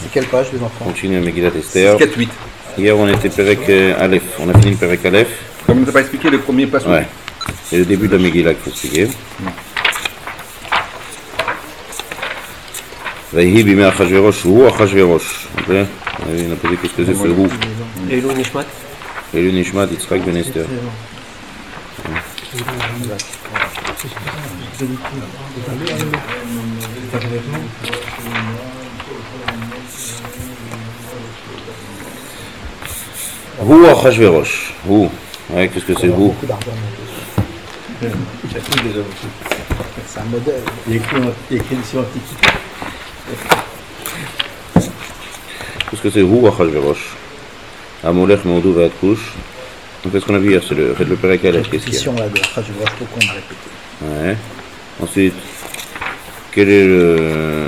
C'est quelle page, les enfants? Continue Megillat Esther. 4-8. Hier, on était Perek Aleph. On a fini le Perek Aleph. Comme on n'a pas expliqué le premier passage. Ouais. C'est le début de la Megillah qu'il faut expliquer. Vaïhi bimé Achashverosh, ou Achashverosh. Ok. On a posé qu'est-ce que c'est ce ou. Elou Nishmat. Elou Nishmat, Yitzhak ben Esther. Ou Achashverosh. Ou. Ouais, qu'est-ce que c'est ou? C'est un modèle. Il écrit sur Antiquité. Qu'est-ce que c'est ou Achashverosh? Amolech, Meodou, Vatkush. Donc, qu'est-ce qu'on a vu hier? C'est le Perek Aleph. Qu'est-ce qu'il y a? Position là de Achashverosh, faut qu'on répète. Ouais. Ensuite, quel est le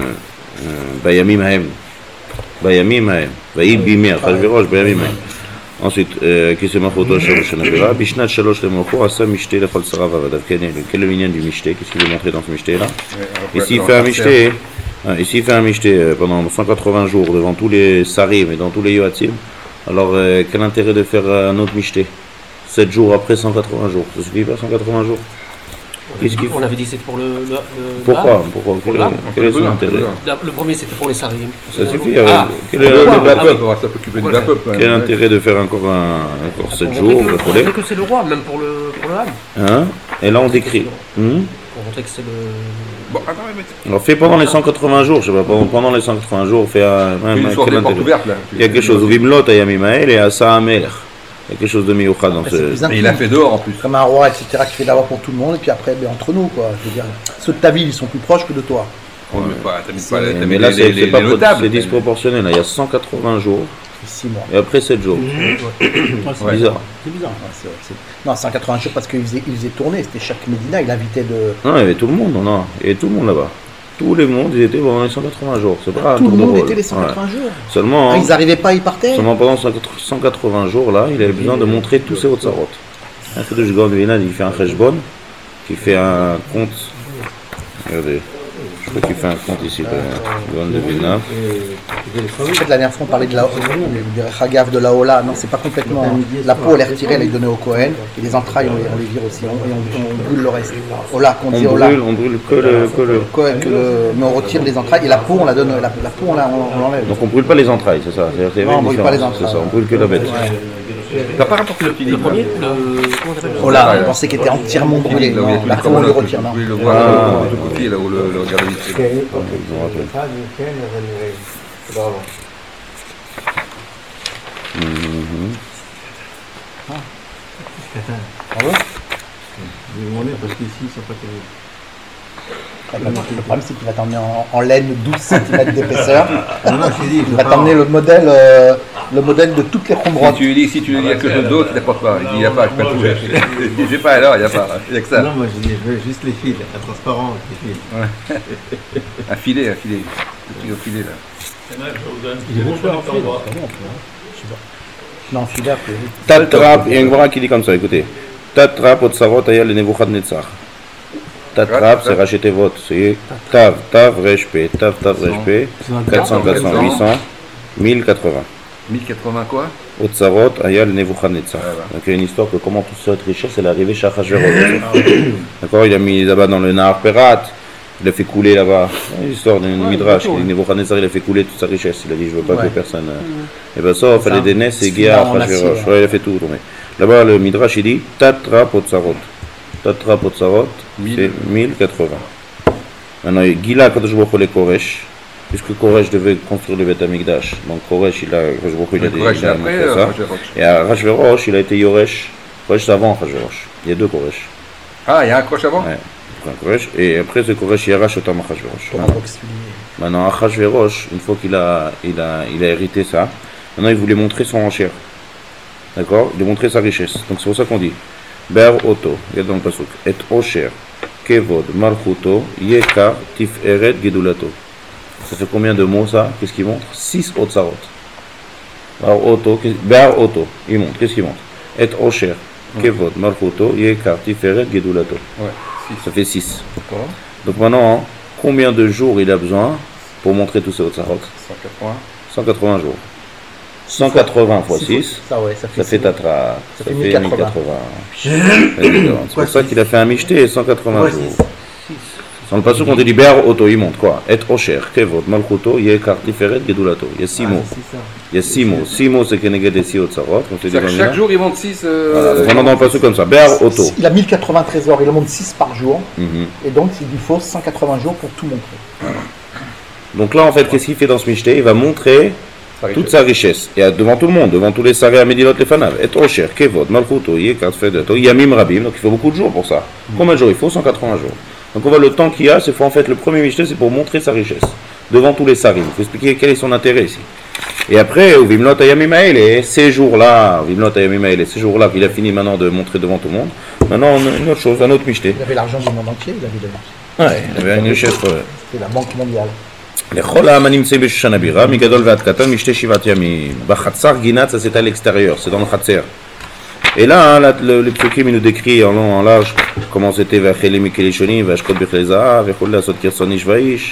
Bayamim Haem? Bayamim Haem. Vaï Bimé, Achashverosh, Bayamim Haem. Ensuite, qui se m'a photo sur le Shanabira? Bishnat Shalosh Lemoko, Asa Mishté, la Falsara Vavadav. Quel est le minyan du Mishté? Qu'est-ce qu'il veut montrer dans ce Mishté là? Ici, il fait un Mishté. Ici, il fait un Mishté pendant 180 jours devant tous les Sarim et dans tous les Yoatim. Alors, quel intérêt de faire un autre Mishté 7 jours après 180 jours? Ça suffit pas 180 jours? On avait dit que c'était pour le Pourquoi? Quel est son intérêt? Le premier c'était pour les Sarim. Ça suffit. Quel est l'intérêt de faire encore 7 jours? On dirait que c'est le roi, même pour le Ham. Hein? Et là on décrit. Pour montrer que c'est le. Bon, attends, Alors fais pendant les 180 jours, je sais pas, pendant les 180 jours, fais quel intérêt? Il y a quelque chose, Vimlot, Ayamimael et Asa Amelech. Il y a quelque chose de mioucha dans ce. Et il a fait dehors en plus. Comme un roi, etc., qui fait d'abord pour tout le monde, et puis après, entre nous, quoi. Je veux dire, ceux de ta ville, ils sont plus proches que de toi. Mais là, c'est disproportionné. Là, il y a 180 jours. 6 mois. Et après 7 jours. C'est bizarre. C'est bizarre. Non, 180 jours parce qu'il faisait tourner. C'était chaque Médina, il invitait de. Non, il y avait tout le monde. Non, il y avait tout le monde là-bas. Tous les mondes, ils étaient pendant les 180 jours. C'est pas un tout tour le de monde rôle. était les 180 jours. Seulement. Ils n'arrivaient pas, ils partaient. Seulement pendant 180 jours là, il avait besoin de montrer tous ses Otsarot. Un fait de Jgon Vinad, il fait un Cheshbon, qui fait un compte. Regardez. Je crois qu'il fait un compte ici de Jgon de Vilna. En fait, la dernière fois, on parlait de la Hagav de la Ola. Non, c'est pas complètement. La peau, elle est retirée, elle est donnée au Kohen. Et les entrailles, on les vire aussi. On brûle le reste. Ola, qu'on dit Ola. On brûle que le. Mais on retire les entrailles et la peau, on la donne. La peau, on l'enlève. Donc on brûle pas les entrailles, c'est ça? Non, on brûle pas les entrailles. C'est ça, on brûle que la bête. T'as pas rapporté le petit Le premier Ola, on pensait qu'il était entièrement brûlé. Non, la peau, on le retire. Non. Oui, le voir de côté, là où le regard de Je vais demander parce qu'ici, ils sont pas terribles. Le problème, c'est qu'il va t'emmener en laine 12 cm d'épaisseur. Il va t'emmener le modèle de toutes les chondrotes. Si tu lui dis qu'il y a quelque chose d'autre, il n'apporte pas. Il dit il n'y a pas, je peux pas toucher. Il dit j'ai pas alors, il n'y a pas. Il n'y a que ça. Non, moi je dis, je veux juste les fils, la transparence, les fils. Ouais. Un filet. Le petit filet là. Il est bon faire un fil. Non, filaire. Tatrap, il y a une voix qui dit comme ça, écoutez. Tatrap, Otsarot, Aya, le Nebuchadnezzar. Tatrap, c'est racheter votre. C'est Tav, Reshpe, Tav, Reshpe. 400, 400, 800, 1080. 1080 quoi? Otsarot, Aya, le Nebuchadnezzar. Donc il y a une histoire que comment toute cette richesse, elle est arrivée chez Achashverosh. D'accord, il a mis là-bas dans le Nahar Perat. Il a fait couler là-bas, l'histoire d'un Midrash, Nebuchadnezzar il a fait couler toute sa richesse, il a dit je veux pas que personne. Et ben ça, il fallait des Nes et Guéa, Achashverosh, il a fait tout tourner. Là-bas le Midrash il dit Tatra Potsarot. Tatra Potsarot, c'est 1080. Maintenant, Gila Kadosh Baruch Hu le Koresh, puisque Koresh devait construire le Beth Amikdash, donc Koresh il a montré ça. Et Achashverosh il a été Yoresh, Koresh c'est avant Achashverosh, il y a deux Koresh. Ah, il y a un Koresh avant? Ouais. Et après ce Koresh Yarash Otam Achashverosh. Maintenant Achashverosh, une fois qu'il a hérité ça, maintenant il voulait montrer son enchère. D'accord? Il voulait montrer sa richesse. Donc c'est pour ça qu'on dit Ber Oto, regarde dans le pasuk, Et Osher, Kevod, Malchuto, Yekar, Tiferet, Gedulato. Ça fait combien de mots ça? Qu'est-ce qu'il montre? 6 Otsarot. Ber Oto, il montre, qu'est-ce qu'il montre? Et Osher, Kevod, Malchuto, Yekar, Tiferet, Gedulato. Ouais. Ça fait 6. Donc maintenant, combien de jours il a besoin pour montrer tous ces Otsarot? 180. 180 jours. 180 fois 6, ça, ouais, ça fait Tatra, ça fait 1080. C'est pour ça qu'il a fait un michté 180 jours. Dans le passage, on te dit Béar Auto, il monte quoi? Et Osher, Kevot, Malchuto, Yekar, Tiferet, Gedulato. Il y a 6 mots. Il y a 6 mots. 6 mots, c'est Keneged et Siot Sarot. Chaque jour, il monte 6. Voilà, on dans le passage comme ça. Béar Auto. Il a 1080 trésors, il en monte 6 par jour. Et donc, il lui faut 180 jours pour tout montrer. Donc là, en fait, qu'est-ce qu'il fait dans ce michté? Il va montrer toute sa richesse. Et devant tout le monde, devant tous les Saré à Medinot les Fanav. Et Osher, Kevot, Malchuto, Yekar, Tiferet, Yamim Rabim. Donc il faut beaucoup de jours pour ça. Combien de jours il faut? 180 jours. Donc on voit le temps qu'il y a, c'est en fait le premier michté, c'est pour montrer sa richesse devant tous les sarim. Il faut expliquer quel est son intérêt ici. Et après, au Vimlot Ayamimael, et ces jours-là, Vimlot Ayamimael, et ces jours-là qu'il a fini maintenant de montrer devant tout le monde, maintenant une autre chose, un autre michté. Il avait l'argent du monde entier, il avait Ouais, il avait une richesse. C'était la banque mondiale. לכל העם הנמצא בשושן הבירה, מגדול ועד קטן, משתי שבעת ימים. בחצר גינת, ça c'est à l'extérieur, c'est dans le khatser. Et là, le psukim il nous décrit en long, en large, comment c'était Vacheli Mikelishoni, Vachkot Bechleza, Vachol Sot Kirsonish Vaish.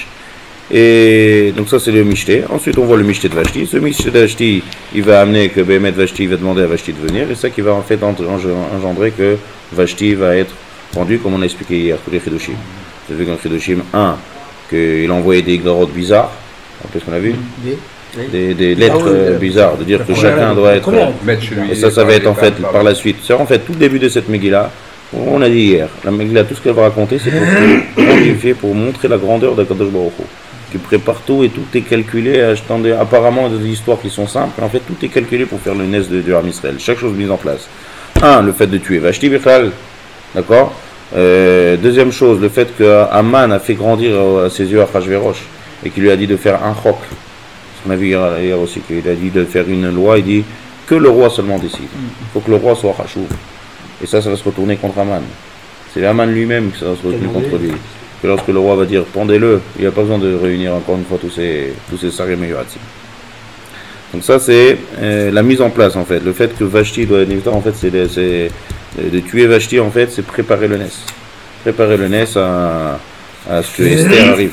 Et donc ça c'est le Mishté. Ensuite on voit le Mishté de Vashti. Ce Mishté de Vashti, il va amener que Bémet Vashti va demander à Vashti de venir. Et ça qui va en fait engendrer que Vashti va être rendu comme on a expliqué hier, tous les Chidushim. Vous avez vu dans Chidushim 1, qu'il a envoyé des glarotes bizarres. Qu'est-ce qu'on a vu? Des lettres bizarres, de dire que chacun doit être. Et ça va être en fait par la suite. C'est en fait tout le début de cette Megillah. On a dit hier, la Megillah, tout ce qu'elle va raconter, c'est pour montrer la grandeur d'Akadosh Baruch Hu, qui prépare tout et tout est calculé. Attendez, apparemment des histoires qui sont simples, en fait tout est calculé pour faire le nes de Ham Israël. Chaque chose mise en place. Un, le fait de tuer Vashti Bechal, d'accord. Deuxième chose, le fait que Haman a fait grandir à ses yeux Achashverosh et qu'il lui a dit de faire un chok. On a vu hier aussi qu'il a dit de faire une loi, il dit que le roi seulement décide. Il faut que le roi soit Chachouv. Et ça va se retourner contre Haman. C'est Haman lui-même qui ça va se retourner contre lui. Que lorsque le roi va dire pendez-le, il n'y a pas besoin de réunir encore une fois tous ces sarim et yoatzim. Donc ça c'est la mise en place en fait. Le fait que Vashti doit être en fait c'est de tuer Vashti en fait c'est préparer le nes. Préparer le nes à ce que Esther arrive.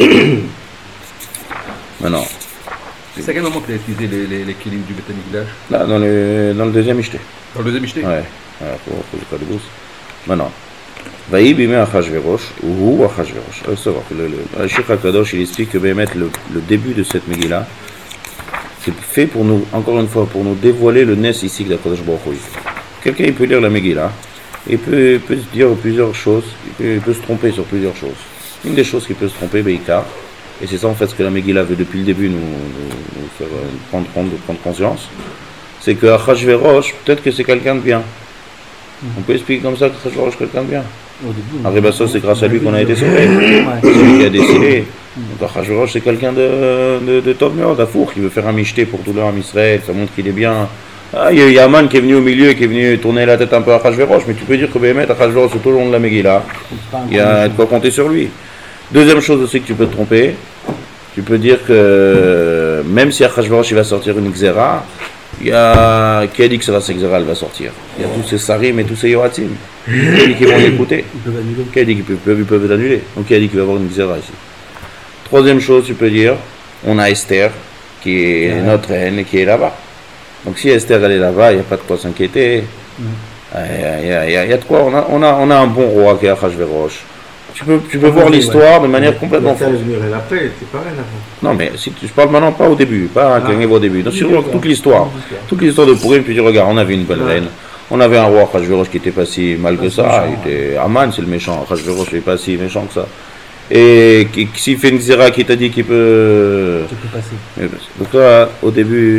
Maintenant. C'est à quel moment qu'il a utilisé les kilim du Beth Amikdash? Là, dans le deuxième michté. Dans le deuxième michté? Ouais, pour pas de bousse. Maintenant, Vaï bimé Achashverosh, ou Achashverosh. Alors, ça va, le Sheikh HaKadosh, il explique que le début de cette Megillah, c'est fait pour nous, encore une fois, pour nous dévoiler le nes ici de Kadosh Baruch Hu. Quelqu'un, il peut lire la Megillah, et peut se dire plusieurs choses, il peut se tromper sur plusieurs choses. Une des choses qu'il peut se tromper, Beïkar, et c'est ça en fait ce que la Megillah veut depuis le début nous faire prendre conscience, c'est que Achashverosh, peut-être que c'est quelqu'un de bien. On peut expliquer comme ça que Achashverosh est quelqu'un de bien. Arribasso, c'est grâce à lui qu'on a été sauvés. C'est lui qui a décidé. Donc Achashverosh, c'est quelqu'un de top mieux, d'Afour, qui veut faire un michté pour tout le Ham Israël, ça montre qu'il est bien. Il y a Haman qui est venu au milieu, qui est venu tourner la tête un peu à Achashverosh, mais tu peux dire que Béhémet, Achashverosh, tout au long de la Megillah, il y a de quoi compter sur lui. Deuxième chose aussi que tu peux te tromper, tu peux dire que même si Achashverosh il va sortir une Xéra, il y a qui a dit que cette Xéra elle va sortir? Il y a tous ces Sarim et tous ces Yoatzim. Qui a dit qu'ils vont l'écouter? Qui a dit qu'ils peuvent l'annuler? Donc qui a dit qu'il va y avoir une Xéra ici? Troisième chose, tu peux dire, on a Esther, qui est notre reine et qui est là-bas. Donc si Esther elle est là-bas, il n'y a pas de quoi s'inquiéter. Il y a de quoi, on a un bon roi qui est Achashverosh. Tu peux voir l'histoire de manière complètement fausse. C'est pareil avant. Non, mais si je parle maintenant pas au début, pas quand il va au début. Donc, sur toute l'histoire de Purim, tu dis regarde, on avait une belle reine, on avait un roi Achashverosh qui n'était pas si mal que ça. Haman, c'est le méchant. Achashverosh n'est pas si méchant que ça. Et s'il fait une xéra qui t'a dit qu'il peut passer. Donc là, au début,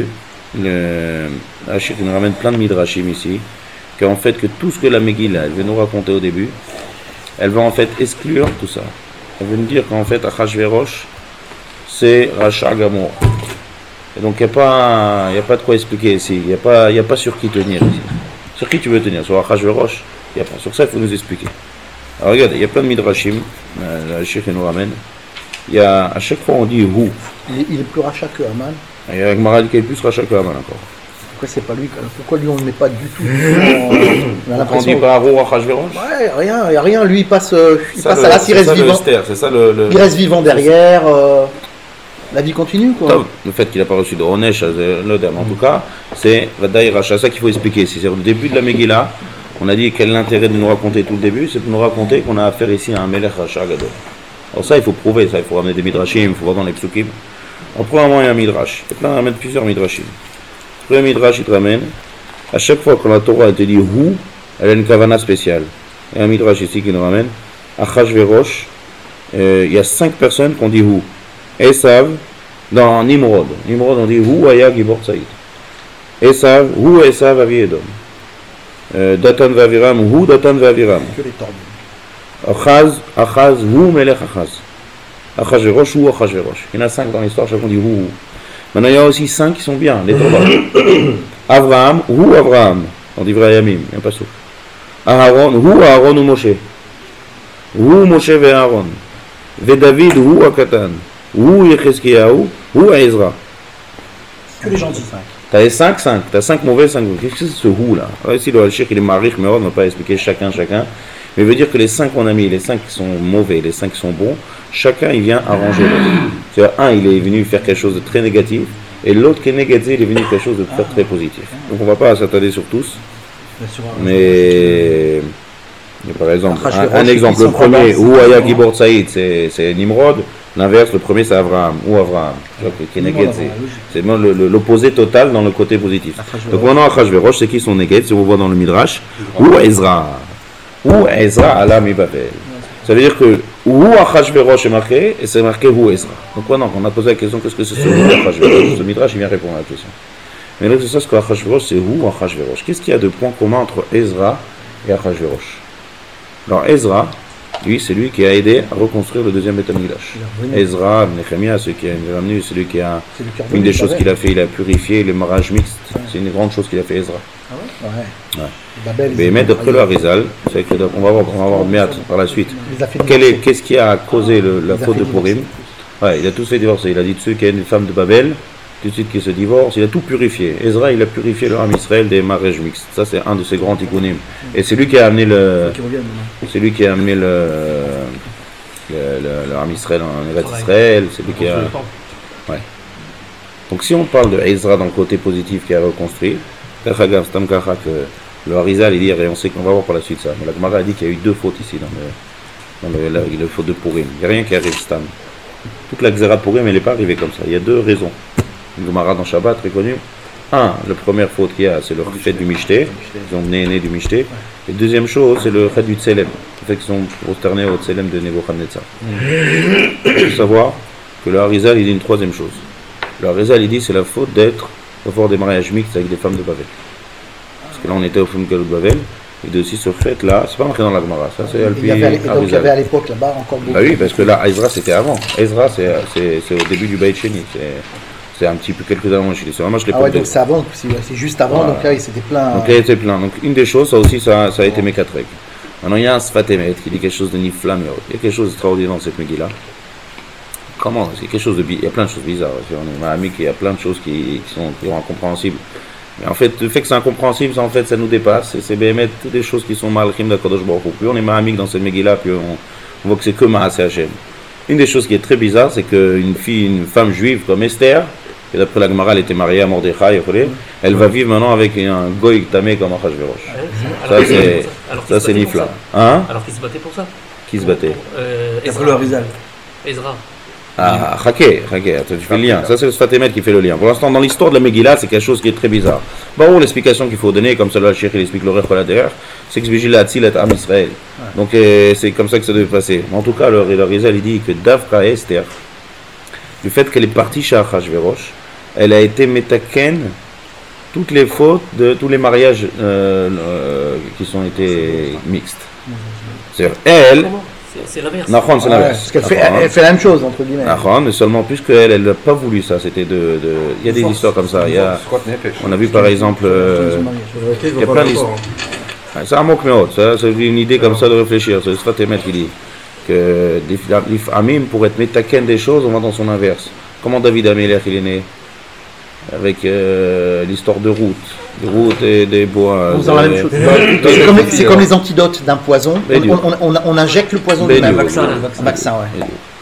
Hachir nous ramène plein de midrashim ici, qu'en fait que tout ce que la Megillah elle veut nous raconter au début, elle va en fait exclure tout ça. Elle veut nous dire qu'en fait Achashverosh c'est Racha Gamour. Et donc il n'y a pas de quoi expliquer ici. Il n'y a pas sur qui tenir ici. Sur qui tu veux tenir? Sur Achashverosh? Il n'y a pas. Sur ça il faut nous expliquer. Alors regarde, il y a plein de midrashim. La Hachir nous ramène. Il y a, à chaque fois on dit Hu. Il est plus Racha que Haman. Il y a Gmarad qui est plus Racha que Haman encore. Pourquoi c'est pas lui? Pourquoi lui on ne le met pas du tout? On dit pas Hu Achashverosh? Ouais, rien. Lui il passe à la il reste vivant. C'est ça le... Il reste vivant derrière. La vie continue, quoi. Le fait qu'il n'a pas reçu de Onesh, en tout cas, c'est Vadaï Racha. C'est ça qu'il faut expliquer. C'est le début de la Megillah. On a dit quel est l'intérêt de nous raconter tout le début, c'est de nous raconter qu'on a affaire ici à un Melech Racha Gadol. Alors ça, il faut prouver, ça, il faut ramener des midrashim, il faut voir dans les psukim. Alors premièrement, il y a un midrash. Il y a plein, ramène plusieurs midrashim. Le premier midrash, il te ramène, à chaque fois que la Torah te dit Hu, elle a une kavana spéciale. Il y a un midrash ici qui nous ramène, Achashverosh, il y a 5 personnes qui ont dit Hu. Esav, dans Nimrod. Nimrod, on dit Hu Aya Gibor Saïd. Esav, Hu Esav Avi Edom. Datan Vaviram, Hu Datan Vaviram. Que les tordus. Achaz, Hu Melech Achaz. Achashverosh, Hu Achashverosh. Il y en a 5 dans l'histoire, chacun dit Hu. Maintenant, il y a aussi 5 qui sont bien, les Torah. Avraham, Hu Avraham. On dit Vrayamim, il n'y a pas sauf. Aaron, Hu Aaron ou Moshe. Hu Moshe ve Aaron. Ve David, Hu Akatan. Hu Yechezkiyahu, Hu Ezra. Que les gens disent 5. T'as 5 mauvais, 5 bons. Qu'est-ce que c'est ce Hu là? Alors ici, le Al-Shir, il est marich, mais on ne va pas expliquer chacun. Mais il veut dire que les 5 qu'on a mis, les 5 qui sont mauvais, les 5 qui sont bons, chacun il vient arranger l'autre. C'est-à-dire, un il est venu faire quelque chose de très négatif, et l'autre qui est négatif, il est venu faire quelque chose de très très positif. Donc on ne va pas s'attarder sur tous. Mais par exemple, un exemple, le premier, Hu Aya Gibor Saïd, c'est Nimrod. L'inverse, le premier c'est Avraham, ou Avraham, qui est négatif. C'est l'opposé total dans le côté positif. Donc maintenant, Achashverosh, c'est qui son négatif? Si on voit dans le Midrash, ou Ezra. Ou Ezra ala mi Babel. Ça veut dire que ou Achashverosh est marqué et c'est marqué ou Ezra. Donc maintenant, on a posé la question, qu'est-ce que c'est ce Achashverosh? Ce Midrash il vient répondre à la question. Mais là c'est ça, ce que Achashverosh c'est ou Achashverosh. Qu'est-ce qu'il y a de point commun entre Ezra et Achashverosh? Alors Ezra, lui c'est lui qui a aidé à reconstruire le deuxième Beth Amikdash. Ezra, Nehemia, celui qui est revenu, c'est lui qui a une des choses qu'il a fait, il a purifié les mariages mixtes. C'est une grande chose qu'il a fait Ezra. Mais d'après le Harizal, on va voir Méat par la suite. Qu'est-ce qui a causé la faute de Purim? Il a tous fait divorcer. Il a dit de ceux qui ont une femme de Babel, tout de suite qui se divorcent, il a tout purifié. Ezra, il a purifié le Ham Israël des mariages mixtes. Ça, c'est un de ses grands tikkunim. Et c'est lui qui a amené le Ham Israël en Eretz Israël. C'est lui qui a. Ouais. Donc, si on parle de Ezra dans le côté positif qui a reconstruit, que le Harizal, il dit, et on sait qu'on va voir par la suite ça. Mais la Gemara a dit qu'il y a eu 2 fautes ici dans le faute de Purim. Il n'y a rien qui arrive Stam. Toute la Xéra de Purim, elle n'est pas arrivée comme ça. Il y a 2 raisons. Une Gemara dans Shabbat, très connue. La première faute qu'il y a, c'est le fait du Mishté. Ils ont né du Mishté. Et deuxième chose, c'est le fait du Tselem. Le fait qu'ils sont prosternés au Tselem de Nebuchadnezzar. Il faut savoir que le Harizal, il dit une troisième chose. Le Harizal, il dit c'est la faute d'avoir des mariages mixtes avec des femmes de Babel. Parce que là, on était au Fum Galut de Babel. Et de aussi ce fait-là, c'est pas marqué dans la Gemara, ça c'est Alpi Harizal. Donc il y avait à l'époque là-bas encore beaucoup. Bah oui, parce que là, Ezra c'était avant. Ezra c'est au début du Beit Sheni. C'est un petit peu quelques années avant. C'est vraiment je l'ai ouais, donc c'est avant, c'est juste avant, voilà. Donc là il s'était plein. Donc il était plein. Donc une des choses, ça aussi, ça a été Mekatrek. Maintenant il y a un Sfatemet qui dit quelque chose de Niflam. Il y a quelque chose d'extraordinaire dans cette Megillah. Comment? C'est quelque chose de il y a plein de choses bizarres. On a un ami qui a plein de choses qui sont incompréhensibles. Mais en fait, le fait que c'est incompréhensible, ça, en fait, ça nous dépasse. C'est BMT, toutes des choses qui sont malchim d'Akadosh Baruch Hu. Plus on est mahamique dans cette Megillah, plus on voit que c'est que Maaseh Hashem. Une des choses qui est très bizarre, c'est une femme juive comme Esther, et d'après la Gemara, elle était mariée à Mordechai, elle va vivre maintenant avec un goy tamé comme Achashverosh. Ça, c'est Nifla. Hein? Alors qu'il se battait pour ça. Qui se battait? Ezra. Ah, Raké, tu fais le lien. Ça, c'est le Sfatemet qui fait le lien. Pour l'instant, dans l'histoire de la Megillah, c'est quelque chose qui est très bizarre. Bon, l'explication qu'il faut donner, comme ça, le Cheikh il explique l'horaire par derrière, c'est que Vigila Atzil est Am Israël. Donc, c'est comme ça que ça devait passer. En tout cas, le Rizal, il dit que Davka Esther, du fait qu'elle est partie chez Achashverosh, elle a été métaken toutes les fautes de tous les mariages qui ont été mixtes. C'est-à-dire, elle. C'est l'inverse. Nahon, c'est l'inverse. Parce qu'elle fait la même chose, entre guillemets. Nahon, mais seulement puisqu'elle n'a pas voulu ça. C'était il y a des histoires comme ça. On a vu par exemple. Il y a plein d'histoires. C'est un mot que c'est une idée comme ça de réfléchir. C'est le Sfatemet qui dit que les Amim, pour être métaken des choses, on va dans son inverse. Comment David Améler il est né? Avec l'histoire de Ruth et des bois. C'est comme les antidotes d'un poison. On injecte le poison de même. Vaccin, ouais.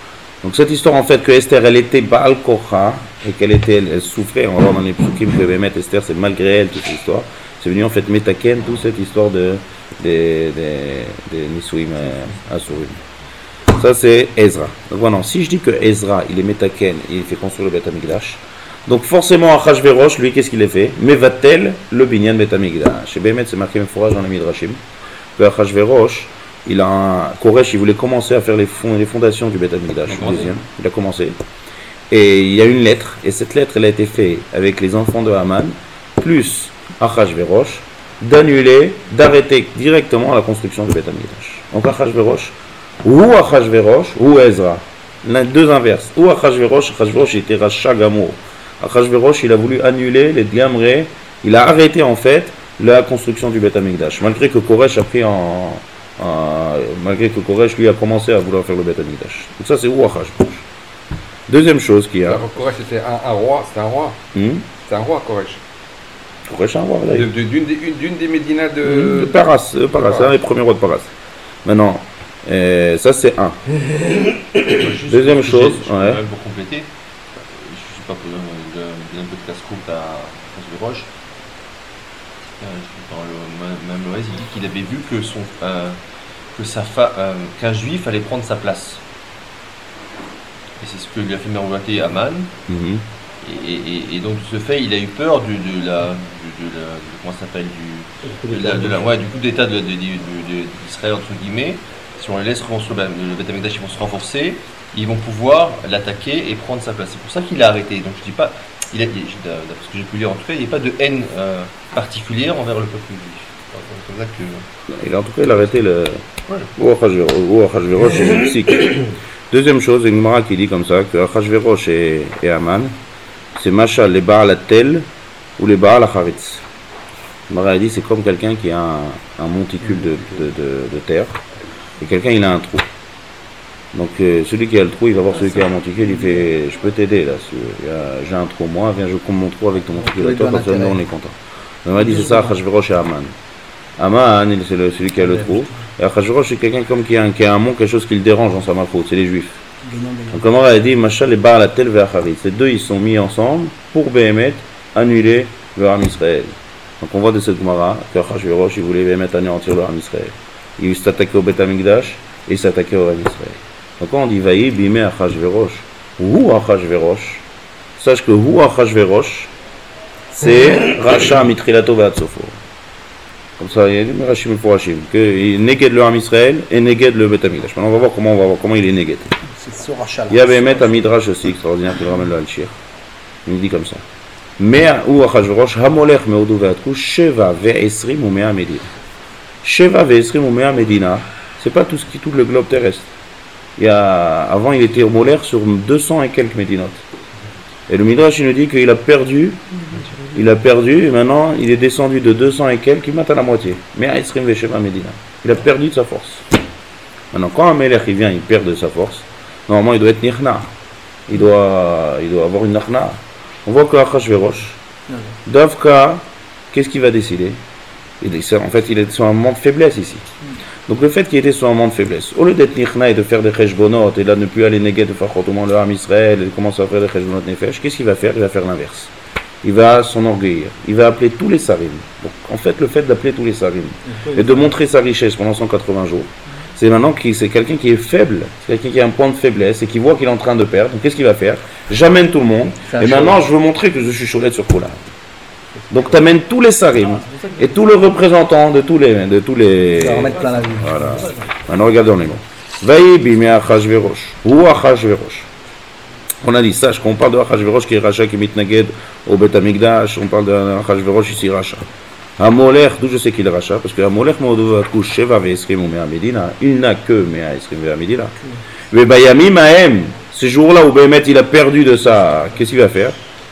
Donc cette histoire en fait que Esther elle était Baal Kocha et elle souffrait, on va voir dans les psukim que Bémet Esther c'est malgré elle toute cette histoire, c'est venu en fait Metaken toute cette histoire des Nisuim Asurim. Ça c'est Ezra. Donc voilà, si je dis que Ezra il est Metaken et il fait construire le Beth Amikdash, donc forcément Achashverosh lui qu'est-ce qu'il a fait? Mevatel le binyan Beth Amikdash. Chez Bémet c'est marqué Meforaj dans les Midrashim que Achashverosh Koresh, il voulait commencer à faire les fondations du Beth Amikdash, deuxième. Il a commencé. Et il y a une lettre, et cette lettre, elle a été faite avec les enfants de Haman, plus Achashverosh, d'arrêter directement la construction du Beth Amikdash. Donc Achashverosh, ou Ezra. Deux inverses. Ou Achashverosh était Racha Gamour. Achashverosh, il a voulu annuler les Diamré, il a arrêté en fait la construction du Beth Amikdash, malgré que Koresh a pris malgré que Koresh lui a commencé à vouloir faire le Beth Amikdash. Donc ça c'est où Achashverosh. Deuxième chose qu'il y a. Alors, Koresh c'était un roi, c'était un roi. C'était un roi Koresh. Koresh est un roi là. D'une des médinas de Paras, c'est un des premiers rois de Paras. Maintenant, ça c'est un. Deuxième chose, pour compléter, je sais pas pour donner un peu de casse-croûte à Achashverosh. Dans le même Loïs, il dit qu'il avait vu qu'un juif allait prendre sa place. Et c'est ce que lui a fait Merouaté Haman. Et donc de ce fait, il a eu peur comment ça s'appelle du coup d'état d'Israël entre guillemets. Si on les laisse reconstruire le Beth Amikdash, ils vont se renforcer, ils vont pouvoir l'attaquer et prendre sa place. C'est pour ça qu'il a arrêté. Donc je dis pas. D'après ce que j'ai pu lire en tout cas, il n'y a pas de haine particulière envers le peuple juif. C'est comme ça que... En tout cas, il a arrêté le... Ou Achashverosh et le Psik. Deuxième chose, une Gemara qui dit comme ça, que Achashverosh et Haman, c'est Machal, les Baal Atel ou les Baal Acharitz. Gemara a dit, c'est comme quelqu'un qui a un monticule de terre, et quelqu'un il a un trou. Donc celui qui a le trou, il va voir celui qui a un monticule, il fait je peux t'aider là, j'ai un trou moi, viens je comble mon trou avec ton monticule, toi comme ça nous on est content. On m'a dit c'est ça Achashverosh et Haman. Haman c'est celui qui a le trou, et Achashverosh c'est quelqu'un comme qui a un mot, quelque chose qui le dérange dans sa malchoute, c'est les juifs. Donc comme on a dit, Machal et Baal Atel ve'Acharit, ces deux ils sont mis ensemble pour Béhémet annuler le Ham Israël. Donc on voit de cette Gemara que Achashverosh il voulait Béhémet anéantir le Ham Israël. Il s'attaquait au Beth Amikdash et il s'attaquait au Ham Israël. Donc quand on dit Vaï bimé Achashverosh, ou Achashverosh, sache que ou Achashverosh, c'est Racha Mitrilato Ve'atzofo. Comme ça, il y a des Rachim pour Rachim, que Neged le Ham Israël et Neged le Beth Amikdash. Maintenant on va voir comment il est Neged. C'est ce Racha là. Il y avait un Midrash aussi extraordinaire qui le ramène le Al-Shir. Il dit comme ça. Mais ou Achashverosh, Hamolech Meodu Ve'atku, Sheva Ve'esrim ou Mea Medina. Sheva Ve'esrim ou Mea Medina, c'est pas tout le globe terrestre. Avant, il était molaire sur 200 et quelques médinotes. Et le Midrash, il nous dit qu'il a perdu, et maintenant, il est descendu de 200 et quelques, il à la moitié. Mais à Esrim Vesheva Medina. Il a perdu de sa force. Maintenant, quand un Melech, il vient, il perd de sa force, normalement, il doit être Nichna. Il doit avoir une Nachna. On voit que Achashverosh, Davka, qu'est-ce qu'il va décider? En fait, il est sur un moment de faiblesse ici. Donc le fait qu'il était sur un moment de faiblesse, au lieu d'être nichna et de faire des cheshbonot et là ne plus aller néguer de fachotement le Ham Israël et de commencer à faire des cheshbonot nefesh, qu'est-ce qu'il va faire? Il va faire l'inverse. Il va s'enorgueillir. Il va appeler tous les sarim. Donc en fait, le fait d'appeler tous les sarim et de montrer sa richesse pendant 180 jours, c'est maintenant c'est quelqu'un qui est faible, c'est quelqu'un qui a un point de faiblesse et qui voit qu'il est en train de perdre. Donc qu'est-ce qu'il va faire? J'amène tout le monde et maintenant je veux montrer que je suis Cholet sur Kola. Donc tu amènes tous les sarim et tous les représentants de tous les. Ça va remettre plein la vie. Voilà. Maintenant regardons les mots. Vaï bimé Achashverosh. Ou Achashverosh. On a dit, sache qu'on parle de Achashverosh qui est Racha qui est mitnaged au Beth Amikdash. On parle de Achashverosh ici Racha. Hamolech, d'où je sais qu'il est Racha, parce que Hamolech Modovatkouch Sheva Ve'esrim ou Mea Medina, il n'a que Mea Esrim Ve'a Medina. Mais Bayamim Ahem, ces jours-là où Béhémet il a perdu de ça, qu'est-ce qu'il va faire?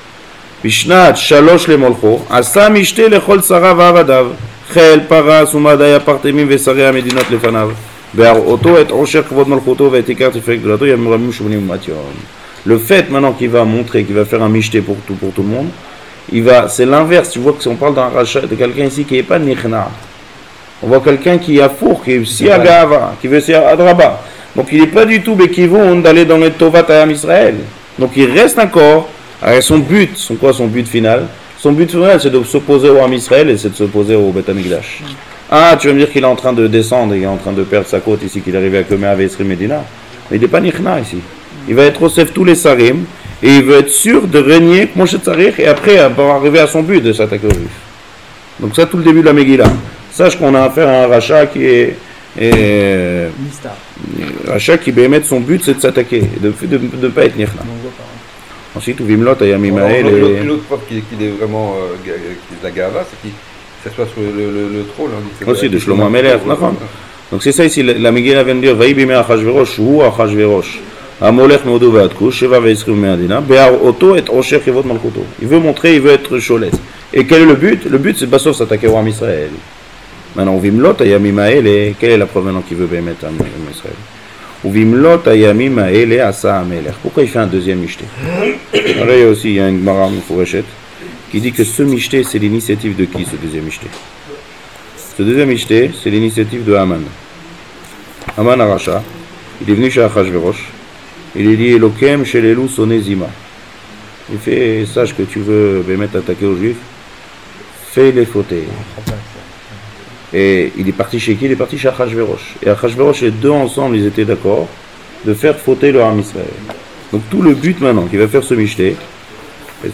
Bishnat Shalosh le Molcho, Asa Mishte lechol Sara va'avadav, Chel Paras umadaya partemim ve'sarei Medinot lefanav, Ve'aroto et Osher Kvod Molchoto ve'etikar tifrek gulato Yamuramim Shumanim Matyom. Le fait maintenant qu'il va montrer, qu'il va faire un Mishte pour tout le monde, c'est l'inverse. Tu vois que si on parle d'un rachat de quelqu'un ici qui n'est pas Nichna, on voit quelqu'un qui a four, qui est Siagava, qui veut Siadraba. Donc il n'est pas du tout békivon d'aller dans le Tovat Ayam Israël. Donc il reste encore avec son but. Son but final? Son but final, c'est de s'opposer au Ham Israël et c'est de s'opposer au Beth Amikdash. Ah, tu vas me dire qu'il est en train de descendre, il est en train de perdre sa côte ici, qu'il est arrivé à Kemea Vesri Medina. Mais il n'est pas Nichna ici. Il va être Osef tous les Sarim et il veut être sûr de régner Moshe Tzarich et après arriver à son but de s'attaquer aux Juifs. Donc ça, tout le début de la Megillah. Sache qu'on a affaire à un rachat qui est rachat qui bémet son but, c'est de s'attaquer, de ne pas être Nichna. Ensuite, Vimlot, Ayamimael et... L'autre preuve qu'il est vraiment qui est de la Gava, c'est qu'il s'assoit sur le trône. Aussi, de Shlomo Amelech, d'accord. Donc c'est ça ici, la Megillah vient de dire, Vaï bimei Achashverosh, hu Achashverosh, Amolech Modo Vadku, Sheva Veisrim Meadina, Be'ar Oto et Osher Chivot Malkoto. Il veut montrer, il veut être Cholet. Et quel est le but? Le but, c'est de sauf s'attaquer au Ham Israël. Maintenant, Vimlot, Ayamimael et... Quelle est la preuve maintenant qu'il veut bémettre Ham Israël? Vimlot Ayamim Aele Asa Amelech. Pourquoi il fait un deuxième mishté? Alors, il y a aussi un Gemara Mufourechet qui dit que ce mishté, c'est l'initiative de qui, ce deuxième mishté? Ce deuxième mishté, c'est l'initiative de Haman. Haman Aracha, il est venu chez Achashverosh, il lui dit Elokem Shelelu Sonezima. Il fait, sache que tu veux mettre attaquer aux Juifs, fais-les fauter. Et il est parti chez qui? Il est parti chez Achashverosh. Et Achashverosh, les deux ensemble, ils étaient d'accord de faire fauter le Ham Israël. Donc tout le but maintenant qu'il va faire ce mishté, Le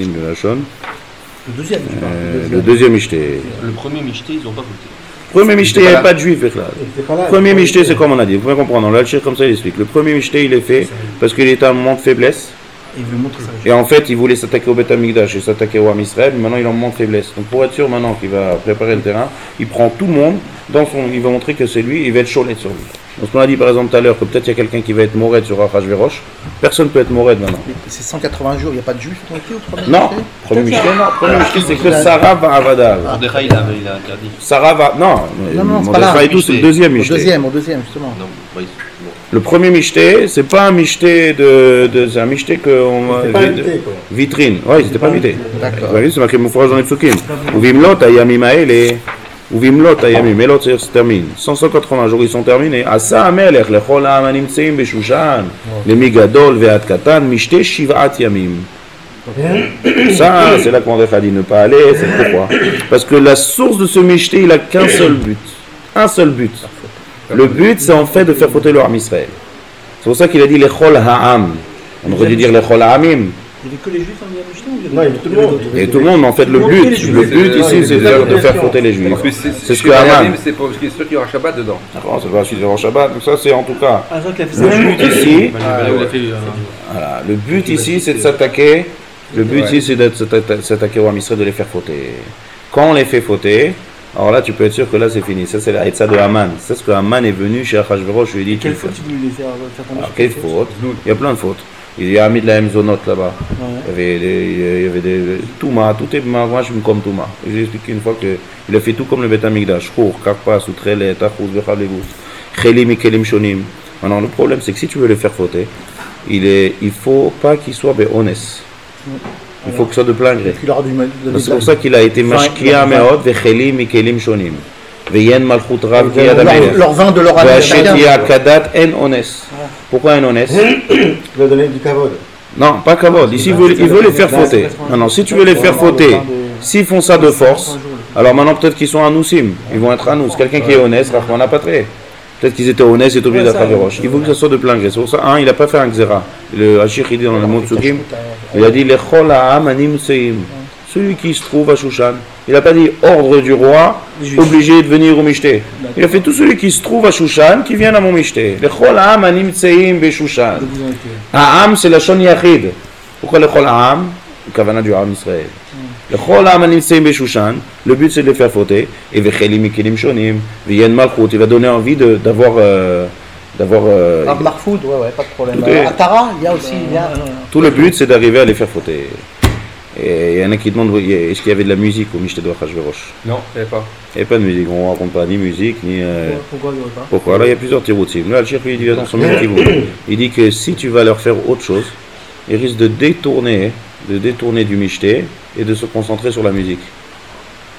deuxième, le deuxième mishté. Le premier mishté, ils n'ont pas voté. Premier mishté, il n'y avait pas de juifs. Le premier mishté, c'est comme on a dit. Vous pouvez comprendre. Là, le chef comme ça, il explique. Le premier mishté, il est fait parce qu'il était à un moment de faiblesse. Et en fait, il voulait s'attaquer au Beth Amikdash et s'attaquer au Ham Israël, mais maintenant il en manque faiblesse. Donc pour être sûr maintenant qu'il va préparer le terrain, il prend tout le monde, il va montrer que c'est lui, il va être cholet sur lui. Donc ce qu'on a dit par exemple tout à l'heure, que peut-être il y a quelqu'un qui va être mored sur Achashverosh, personne ne peut être mored maintenant. C'est 180 jours, il n'y a pas de juifs qui ont été au premier Non, premier mishté, non. Premier mishté, c'est que Sarah va Avada. Mordechai, il a interdit. Sarah va. Non, Mordechai et tout, c'est le deuxième mishté. Au deuxième, justement. Non, oui. Le premier mishté, c'est pas un mishté c'est un mishté vitrine. Oui, c'était pas invité. D'accord. C'est marqué Moufraj dans les psukim. Uvimlot ayamim aele, uvimlot ayamim, et l'autre se termine. 180 jours ils sont terminés. Asa amelech lechol ha'am hanimtzeim beshushan, lemigadol ve'ad katan, mishté shivat yamim. Ça, c'est là qu'on a dit ne pas aller. C'est pourquoi? Parce que la source de ce mishté, il a qu'un seul but. Un seul but. Le but, c'est en fait de faire fauter le Ham Israël. C'est pour ça qu'il a dit Lechol Ha'am. On aurait dû dire Lechol Ha'amim. Il n'y avait que les juifs en Mishté ou il y avait tout le monde? Et tout le monde, mais en fait, le but ici, c'est de faire fauter les juifs. C'est ce que Haman. C'est parce qu'il est sûr qu'il y aura Shabbat dedans. D'accord, c'est pas sûr qu'il y aura Shabbat. Donc ça, c'est en tout cas. Le but ici, voilà, le but ici, c'est de s'attaquer. Le but ici, c'est de s'attaquer au Ham Israël, de les faire fauter. Quand on les fait fauter, alors là, tu peux être sûr que là, c'est fini. Ça, c'est la Haïtza de Haman. C'est ce que Haman est venu chez Achashverosh. Je lui ai dit. Quelle faute tu voulais faire tomber? Alors, quelle faute? Il y a plein de fautes. Il y a mis de la Mzonot là-bas. Ouais. Il y avait des Touma, tout est moi je me comme Touma. J'ai expliqué une fois qu'il a fait tout comme le Beth Amikdash. Chour, Karpa, Soutrele, Tachous, Bechavlegus, Chelim et Kelim Shonim. Maintenant, le problème, c'est que si tu veux le faire fauter, il faut pas qu'il soit béhones. Il faut que ce soit de plein gré. C'est pour ça qu'il a été mashkia me'od vechelim mikelim shonim. Veyen malchut rav ki yadamelech. Leur vin de leur année. Vachet kadat en ones. Pourquoi en ones? Il va donner du kavod. Non, pas kavod. Ici, il veut les faire fauter. Maintenant, si tu veux les faire fauter, s'ils font ça de force, alors maintenant peut-être qu'ils sont anousim. Ils vont être anous. Quelqu'un qui est honnête, Rachman a pas très. Peut-être qu'ils étaient honnêtes, c'est obligé d'Achashverosh. Il faut que ça soit de plein gré. C'est pour ça, il n'a pas fait un xéra. Le Hachir, il dit dans le mot Tsukim, il a dit Lechol ha'am hanimtzeim. Celui qui se trouve à Shushan. Il n'a pas dit ordre du roi, obligé de venir au Mishté. Il a fait tout celui qui se trouve à Shushan, qui vient à mon Mishté. Lechol ha'am hanimtzeim beshushan. Ha'am, c'est la shon yachid. Pourquoi Lechol ha'am? Le kavana du Ham Israël. Le but c'est de les faire fauter. Et vechelim mikelim shonim, veyen malchut, il va donner envie d'avoir. Marfoud, ouais, pas de problème. Atara, il y a aussi. Tout le but c'est d'arriver à les faire fauter. Et il y en a qui demandent est-ce qu'il y avait de la musique au Mishté de Achashverosh? Non, il n'y avait pas. Il n'y avait pas de musique, on ne raconte pas ni musique, ni. Pourquoi il n'y avait pas? Pourquoi? Là il y a plusieurs tiroutim. Là, le chef lui dit attention, il dit que si tu vas leur faire autre chose, ils risquent de détourner du Mishté et de se concentrer sur la musique.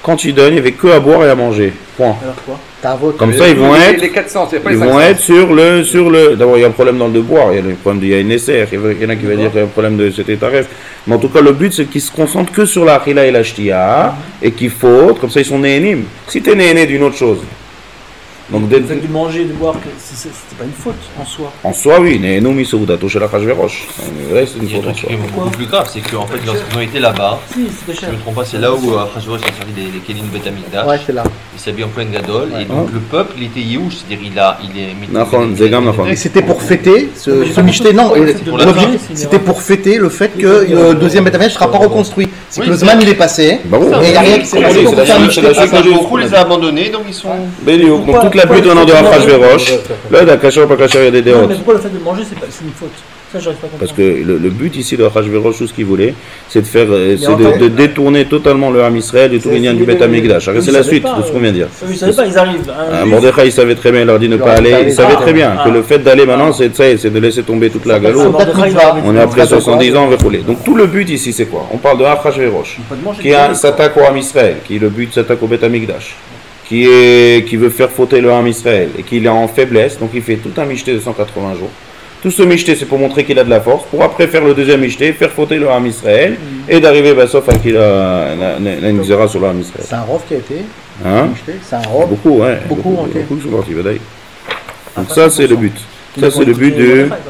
quand il donne, il n'y avait que à boire et à manger. Point. Alors quoi? Comme ça, ils vont être, Les 400, c'est pas ils les vont 500. être sur le. D'abord, il y a un problème dans le devoir, il y a le problème il y a une essai, il y en a qui va dire qu'il y a un problème de cet état rêve. Mais en tout cas, le but, c'est qu'ils se concentrent que sur la Achila et la Shtia, et qu'ils fautent, comme ça, ils sont néhénim. Si tu es néhéné d'une autre chose. Donc, Le fait de manger et de boire, c'était pas une faute en soi. en soi, oui, néhénou misoudato chez la Hachvérosh. C'est une Il y a un faute en truc soi. qui est beaucoup plus grave, c'est qu'en fait, lorsqu'ils ont été là-bas, Si, c'était si cher. je ne me trompe pas, c'est là où Achashverosh a servi des Kélim Bet Amikdash. Ouais, c'est là. Il s'habille en plein gadol, et donc Ouais. le peuple, il était Yehush, c'est-à-dire il est mis. Nachon, Zegam, Nachon. Et c'était pour fêter ce Michté. Non, pour la l'objectif, fin, c'était pour fêter le fait que le deuxième Beth Amikdash ne sera pas reconstruit. C'est que Oui, le c'est Zman vrai. il est passé. Bah bon. Et il n'y a rien qui s'est Oui, passé. c'est pour la faire un suite, Michté. c'est la suite. Beaucoup les a abandonnés, donc ils sont. Béliou. Donc toute la butte on en doit Hachvérosh. Là, d'accord, pas caché, il y a des Non, déroutes. mais pourquoi le fait de manger, c'est une faute? Ça, j'arrive pas à comprendre. Parce que le but ici de Hachvérosh, tout ce qu'il voulait, c'est de faire, c'est en fait- de détourner totalement le Ham Israël de tout les liens du Beth Amikdash. C'est la suite de ce qu'on vient de dire. Eux, ils savaient pas, ils arrivent. Mordechai, il savait très bien, il leur dit ne pas aller. Il savait très bien que le fait d'aller maintenant, c'est de laisser tomber toute la galoute. On est après 70 ans, on va rouler. Donc tout le but ici, c'est quoi? On parle de Hachvérosh, qui s'attaque au Ham Israël, qui le but s'attaque au Beth Amikdash, qui veut faire fauter le Ham Israël et qui est en faiblesse, donc il fait tout un michté de 180 jours. Tout ce michté, c'est pour montrer qu'il a de la force, pour après faire le deuxième michté, faire fauter le Ham Israël et d'arriver sauf à qu'il a une xéra sur le Ham Israël. C'est un rov qui a été Hein? Michté. C'est un rov. Beaucoup, ouais. Beaucoup, ok. Beaucoup sont partis, Vadaï. Donc ça, c'est le but. Ça, c'est le but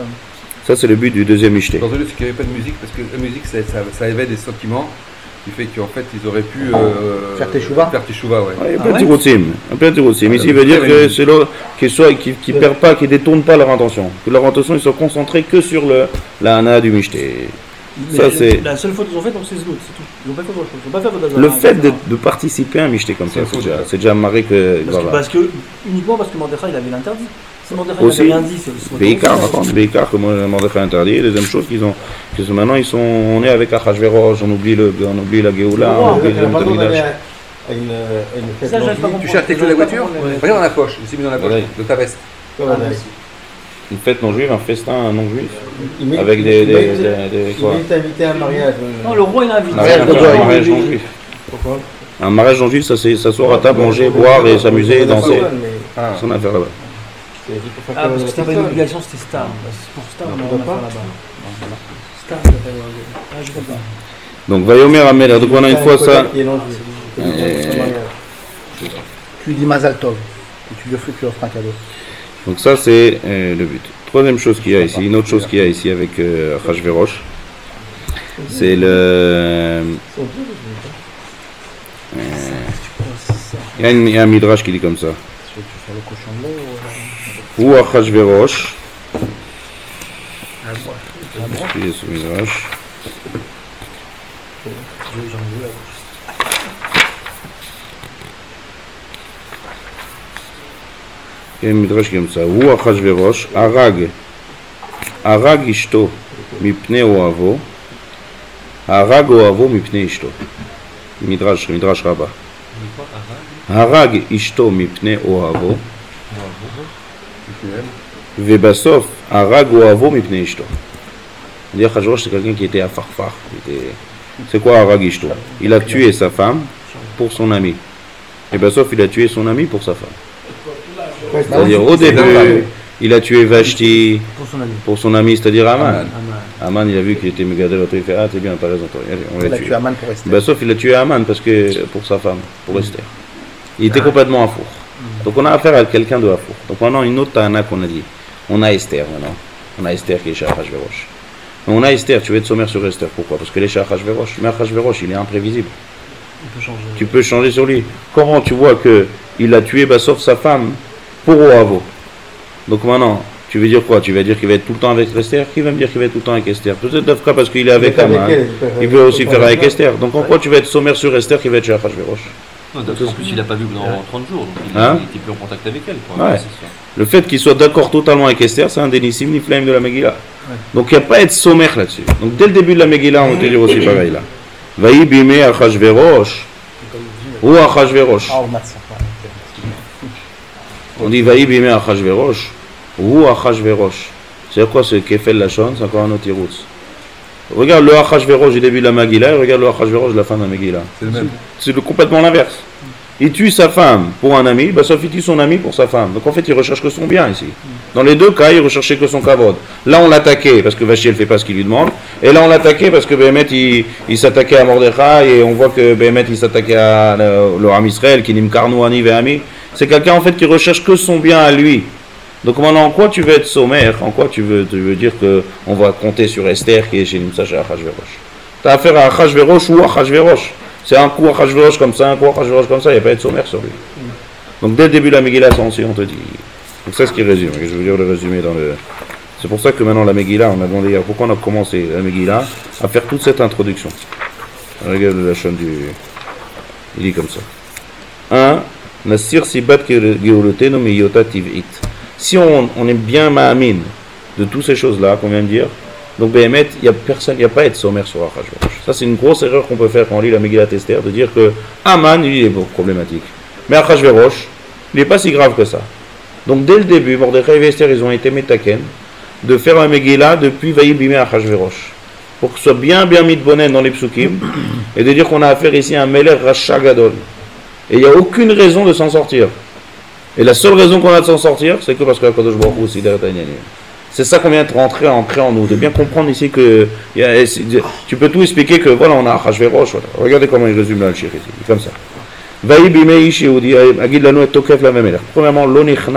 du deuxième michté. Dans le, c'est qu'il n'y avait pas de musique, parce que la musique, ça éveille des sentiments, qui fait qu'en fait, ils auraient pu Faire teshuva. Faire teshuva, ouais. Il y a plein de tiroutsim. Ici, il veut dire que c'est là qu'ils perdent pas, qu'ils détournent pas leur intention. Que leur intention, ils sont concentrés que sur la hana du michté. Ça, c'est La seule faute qu'ils ont faite, c'est ce goût, c'est tout. Ils n'ont pas fait autre chose. Ils n'ont pas fait autre chose. le fait de participer à un michté comme ça. C'est déjà marré que. Uniquement parce que Mordechai, il avait l'interdit. Si Mordechai Aussi, n'avait rien dit, c'est Béikar, que Mordechai a interdit. Deuxième chose qu'ils ont maintenant, on est avec Achashverosh, on oublie la Géoula, on oublie le Mikdash. Ça, j'arrive pas à Tu cherches tes clés de la voiture? Regarde dans la poche, il s'est mis dans la poche Ouais. de ta veste. Une fête non juive, un festin non juif. Il Avec il des est invité à un mariage. Non, le roi, il a invité. Un mariage non juif. Un mariage non juif, ça c'est s'asseoir à table, manger, boire et s'amuser et danser. C'est son affaire là-bas. Ah, parce que c'était pas une obligation, c'était Star. C'est pour Star, on a rien à faire là-bas. Star, il a pas eu. Je comprends. Donc Vayomer Améler, donc on a une fois ça. Tu lui dis Mazal Tov. Et tu lui offres un cadeau. Donc ça c'est le but. Troisième chose qu'il y a ici, une autre chose qu'il y a ici avec Achashverosh, c'est le. Il y a un midrash qui dit comme ça. Ou Achashverosh. Excusez ce midrash. Il y a un midrash comme ça. Ou Achashverosh, Arag Ishto mipne Oavo, Arag Oavo mipne Ishto. Midrash Rabbah. Arag Ishto mipne Oavo, Vebasof, Arag Oavo mipne Ishto. C'est-à-dire Achashverosh, c'est quelqu'un qui était à farfar. C'est quoi Arag Ishto? Il a tué sa femme pour son ami. Et Basof, il a tué son ami pour sa femme. C'est-à-dire au début, il a tué Vashti pour son ami, c'est-à-dire Aman. Aman, il a vu qu'il était Megadel, il fait ah c'est bien, t'as raison, toi. On Il l'a a tué. tué Aman pour Esther. Sauf il a tué Aman parce que pour sa femme, pour Esther. Il était complètement à four. Donc on a affaire à quelqu'un de à four. Donc maintenant une autre Tana qu'on a dit. On a Esther maintenant. On a Esther qui est chez Achashverosh. On a Esther, tu veux être sommaire sur Esther, pourquoi? Parce qu'elle est chez Achashverosh. Mais Achashverosh, il est imprévisible. Tu peux changer sur lui. Comment tu vois que il a tué sauf sa femme pour Oavo? Donc maintenant, tu veux dire quoi? Tu vas dire qu'il va être tout le temps avec Esther? Qui va me dire qu'il va être tout le temps avec Esther? Peut-être Dafka parce qu'il est avec Aman. Il veut aussi faire avec Esther. Donc en quoi tu vas être sommaire sur Esther qui va être chez Achashverosh? En plus, il n'a pas vu pendant 30 jours, donc il n'était plus en contact avec elle. Quoi. Ouais. C'est sûr. Le fait qu'il soit d'accord totalement avec Esther, c'est un des Nissim Niflaim de la Megillah. Donc il n'y a pas à être sommaire là-dessus. Donc dès le début de la Megillah, on te dit aussi pareil là. Vaï bimé Achashverosh ou Achashverosh. On dit Vaï bimé Achashverosh ou Achashverosh. C'est quoi ce Kefel Lachon? C'est encore un autre Tiroutz. Regarde le Achashverosh du début de la Megillah et regarde le Achashverosh de la fin de la Megillah. C'est le même. C'est complètement l'inverse. Il tue sa femme pour un ami, sauf il tue son ami pour sa femme. Donc en fait, il recherche que son bien ici. Dans les deux cas, il recherchait que son kavod. Là, on l'attaquait parce que Vachi, elle fait pas ce qu'il lui demande. Et là, on l'attaquait parce que Béhémet, il s'attaquait à Mordechai et on voit que Béhémet, il s'attaquait à le Ham Israël, qui nimkarnu ani ve'ami. C'est quelqu'un en fait qui recherche que son bien à lui. Donc maintenant, en quoi tu veux être sommaire? En quoi tu veux dire qu'on va compter sur Esther qui est chez Nimsa chez Achashverosh? Tu as affaire à Achashverosh ou Achashverosh. C'est un coup Achashverosh comme ça, un coup Achashverosh comme ça, il n'y a pas être sommaire sur lui. Donc dès le début de la Megillah, ça aussi, on te dit. Donc c'est ce qui résume. Je veux dire le résumé dans le... C'est pour ça que maintenant la Megillah, on a demandé hier pourquoi on a commencé la Megillah à faire toute cette introduction. Regarde la chaîne du... Il dit comme ça. 1. Nasir sibat geolotenu miyota tiv'it. Si on est bien ma'amin de toutes ces choses-là qu'on vient de dire, donc Béhémet, il n'y a pas à être sommaire sur Achashverosh. Ça, c'est une grosse erreur qu'on peut faire quand on lit la Megillat Esther, de dire que Aman, lui, il est problématique. Mais Achashverosh, il n'est pas si grave que ça. Donc dès le début, Mordechai et Esther, ils ont été metaken de faire un Megillah depuis Vayibimé Achashverosh. Pour que ce soit bien mis de bonnet dans les psukim, et de dire qu'on a affaire ici à un Meler Racha Gadol. Et il n'y a aucune raison de s'en sortir. Et la seule raison qu'on a de s'en sortir, c'est que parce que la Kadosh Baruch Hu, c'est ça qu'on vient de rentrer en nous, de bien comprendre ici que tu peux tout expliquer que voilà, on a Achashverosh, voilà. Regardez comment il résume là le shir ici, comme ça. Premièrement,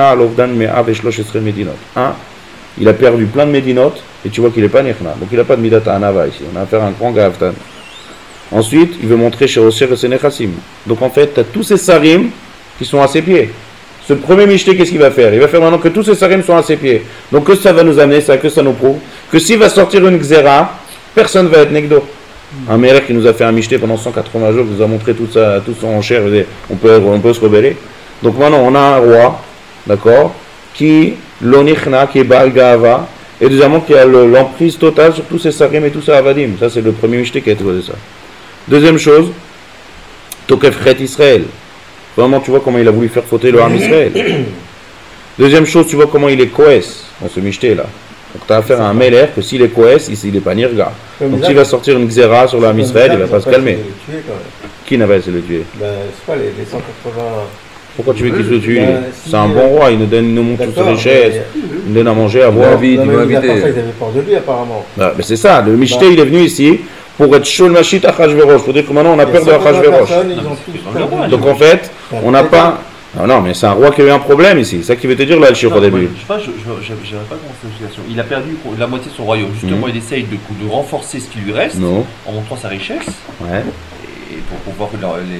il a perdu plein de médinot et tu vois qu'il n'est pas nechna, donc il n'a pas de midat anava ici, on a affaire à un grand gavtan. Ensuite, il veut montrer chez Osir et ses nechassim. Donc en fait, tu as tous ces sarim qui sont à ses pieds. Ce premier Michté, qu'est-ce qu'il va faire? Il va faire maintenant que tous ces sarim sont à ses pieds. Donc que ça va nous amener, ça, que ça nous prouve? Que s'il va sortir une xéra, personne ne va être negdo. Un Meller qui nous a fait un Michté pendant 180 jours, qui nous a montré tout son enchère, on peut se rebeller. Donc maintenant, on a un roi, d'accord, qui, l'onichna, qui est Baal Ga'ava, et deuxièmement, qui a l'emprise totale sur tous ces sarim et tous ces avadim. Ça, c'est le premier Michté qui a trouvé ça. Deuxième chose, Tokef Chet Israël. Vraiment, tu vois comment il a voulu faire fauter le Ham Israël. Deuxième chose, tu vois comment il est coès dans ce michté là. Donc tu as affaire à un Meler que s'il est coès, il n'est pas nirga. Donc s'il va sortir une xéra sur le Ham Israël, il ne va pas se calmer. Qui n'a pas essayé de le tuer? C'est pas les 180. Pourquoi tu veux qu'il se le tue? C'est un bon roi, il nous montre toute sa richesse, il nous donne à manger, à boire. Ils avaient peur de lui apparemment. Mais c'est ça, le michté il est venu ici pour être Shol Mashit Achashverosh. Pour dire que maintenant on a peur de Achashverosh. Donc en fait, on n'a pas. Non, mais c'est un roi qui a eu un problème ici. C'est ça qui veut te dire là, le chir au début. Je sais pas, je n'avais pas compris cette situation. Il a perdu la moitié de son royaume. Justement, il essaye de renforcer ce qui lui reste en montrant sa richesse. Ouais. Et pour pouvoir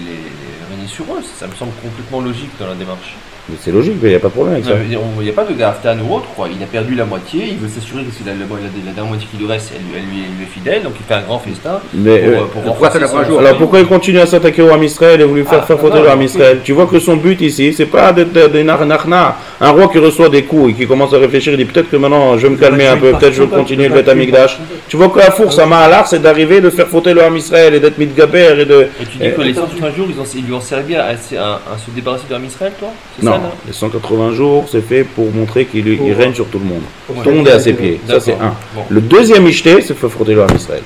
régner sur eux. Ça me semble complètement logique dans la démarche. Mais c'est logique, il n'y a pas de problème avec ça. Il n'y a pas de Gaftan ou autre, quoi. Il a perdu la moitié, il veut s'assurer que la dernière moitié qui lui reste, elle lui est fidèle, donc il fait un grand festin pour renforcer son jour. Alors pourquoi il continue à s'attaquer au Ham Israël et voulu faire fauter le Ham Israël? Tu vois que son but ici, c'est pas de Narna, un roi qui reçoit des coups et qui commence à réfléchir, il dit peut-être que maintenant je vais me calmer un peu, peut-être je vais continuer le Bet Amikdash. Tu vois que la force à Mahalar, c'est d'arriver, de faire fauter le Ham Israël et d'être Midgaber et de... Et tu dis que les 180 jours, ils lui ont servi à se débarrasser de Ham Israël, toi? Non, les 180 jours, c'est fait pour montrer qu'il règne sur tout le monde. Tout le monde est à ses pieds. Ça, c'est un. Bon. Le deuxième Michté, c'est faire frotter le Ham Israël.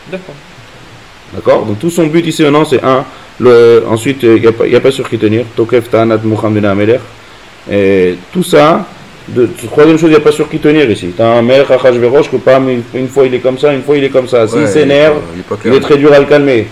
D'accord. Donc tout son but ici maintenant, c'est un. Ensuite, il n'y a pas sur qui tenir. Tokef Ta'anat Muhammad Ameler. Et tout ça, troisième chose, il n'y a pas sur qui tenir ici. Tu as un maire, Achashverosh, que pas une fois il est comme ça, une fois il est comme ça. S'il s'énerve, il est très dur à le calmer.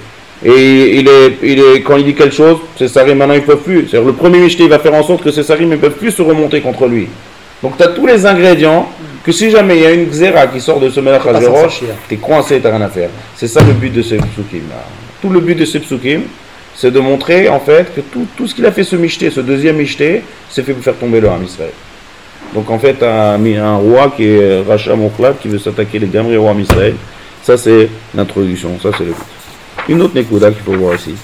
Et quand il dit quelque chose, ces sarim maintenant ils ne peuvent plus. C'est-à-dire le premier Michté il va faire en sorte que ces sarim ne peuvent plus se remonter contre lui. Donc tu as tous les ingrédients que si jamais il y a une xéra qui sort de ce Melech Achashverosh, tu es coincé, tu n'as rien à faire. C'est ça le but de ces psukim. Tout le but de ces psukim, c'est de montrer en fait que tout ce qu'il a fait ce Michté, ce deuxième Michté, c'est fait pour faire tomber le Ham Israël. Donc en fait, un roi qui est Racha Mokhlad, qui veut s'attaquer les gamins au Ham Israël, ça c'est l'introduction, ça c'est le but. Une autre Nekuda qu'il faut voir ici.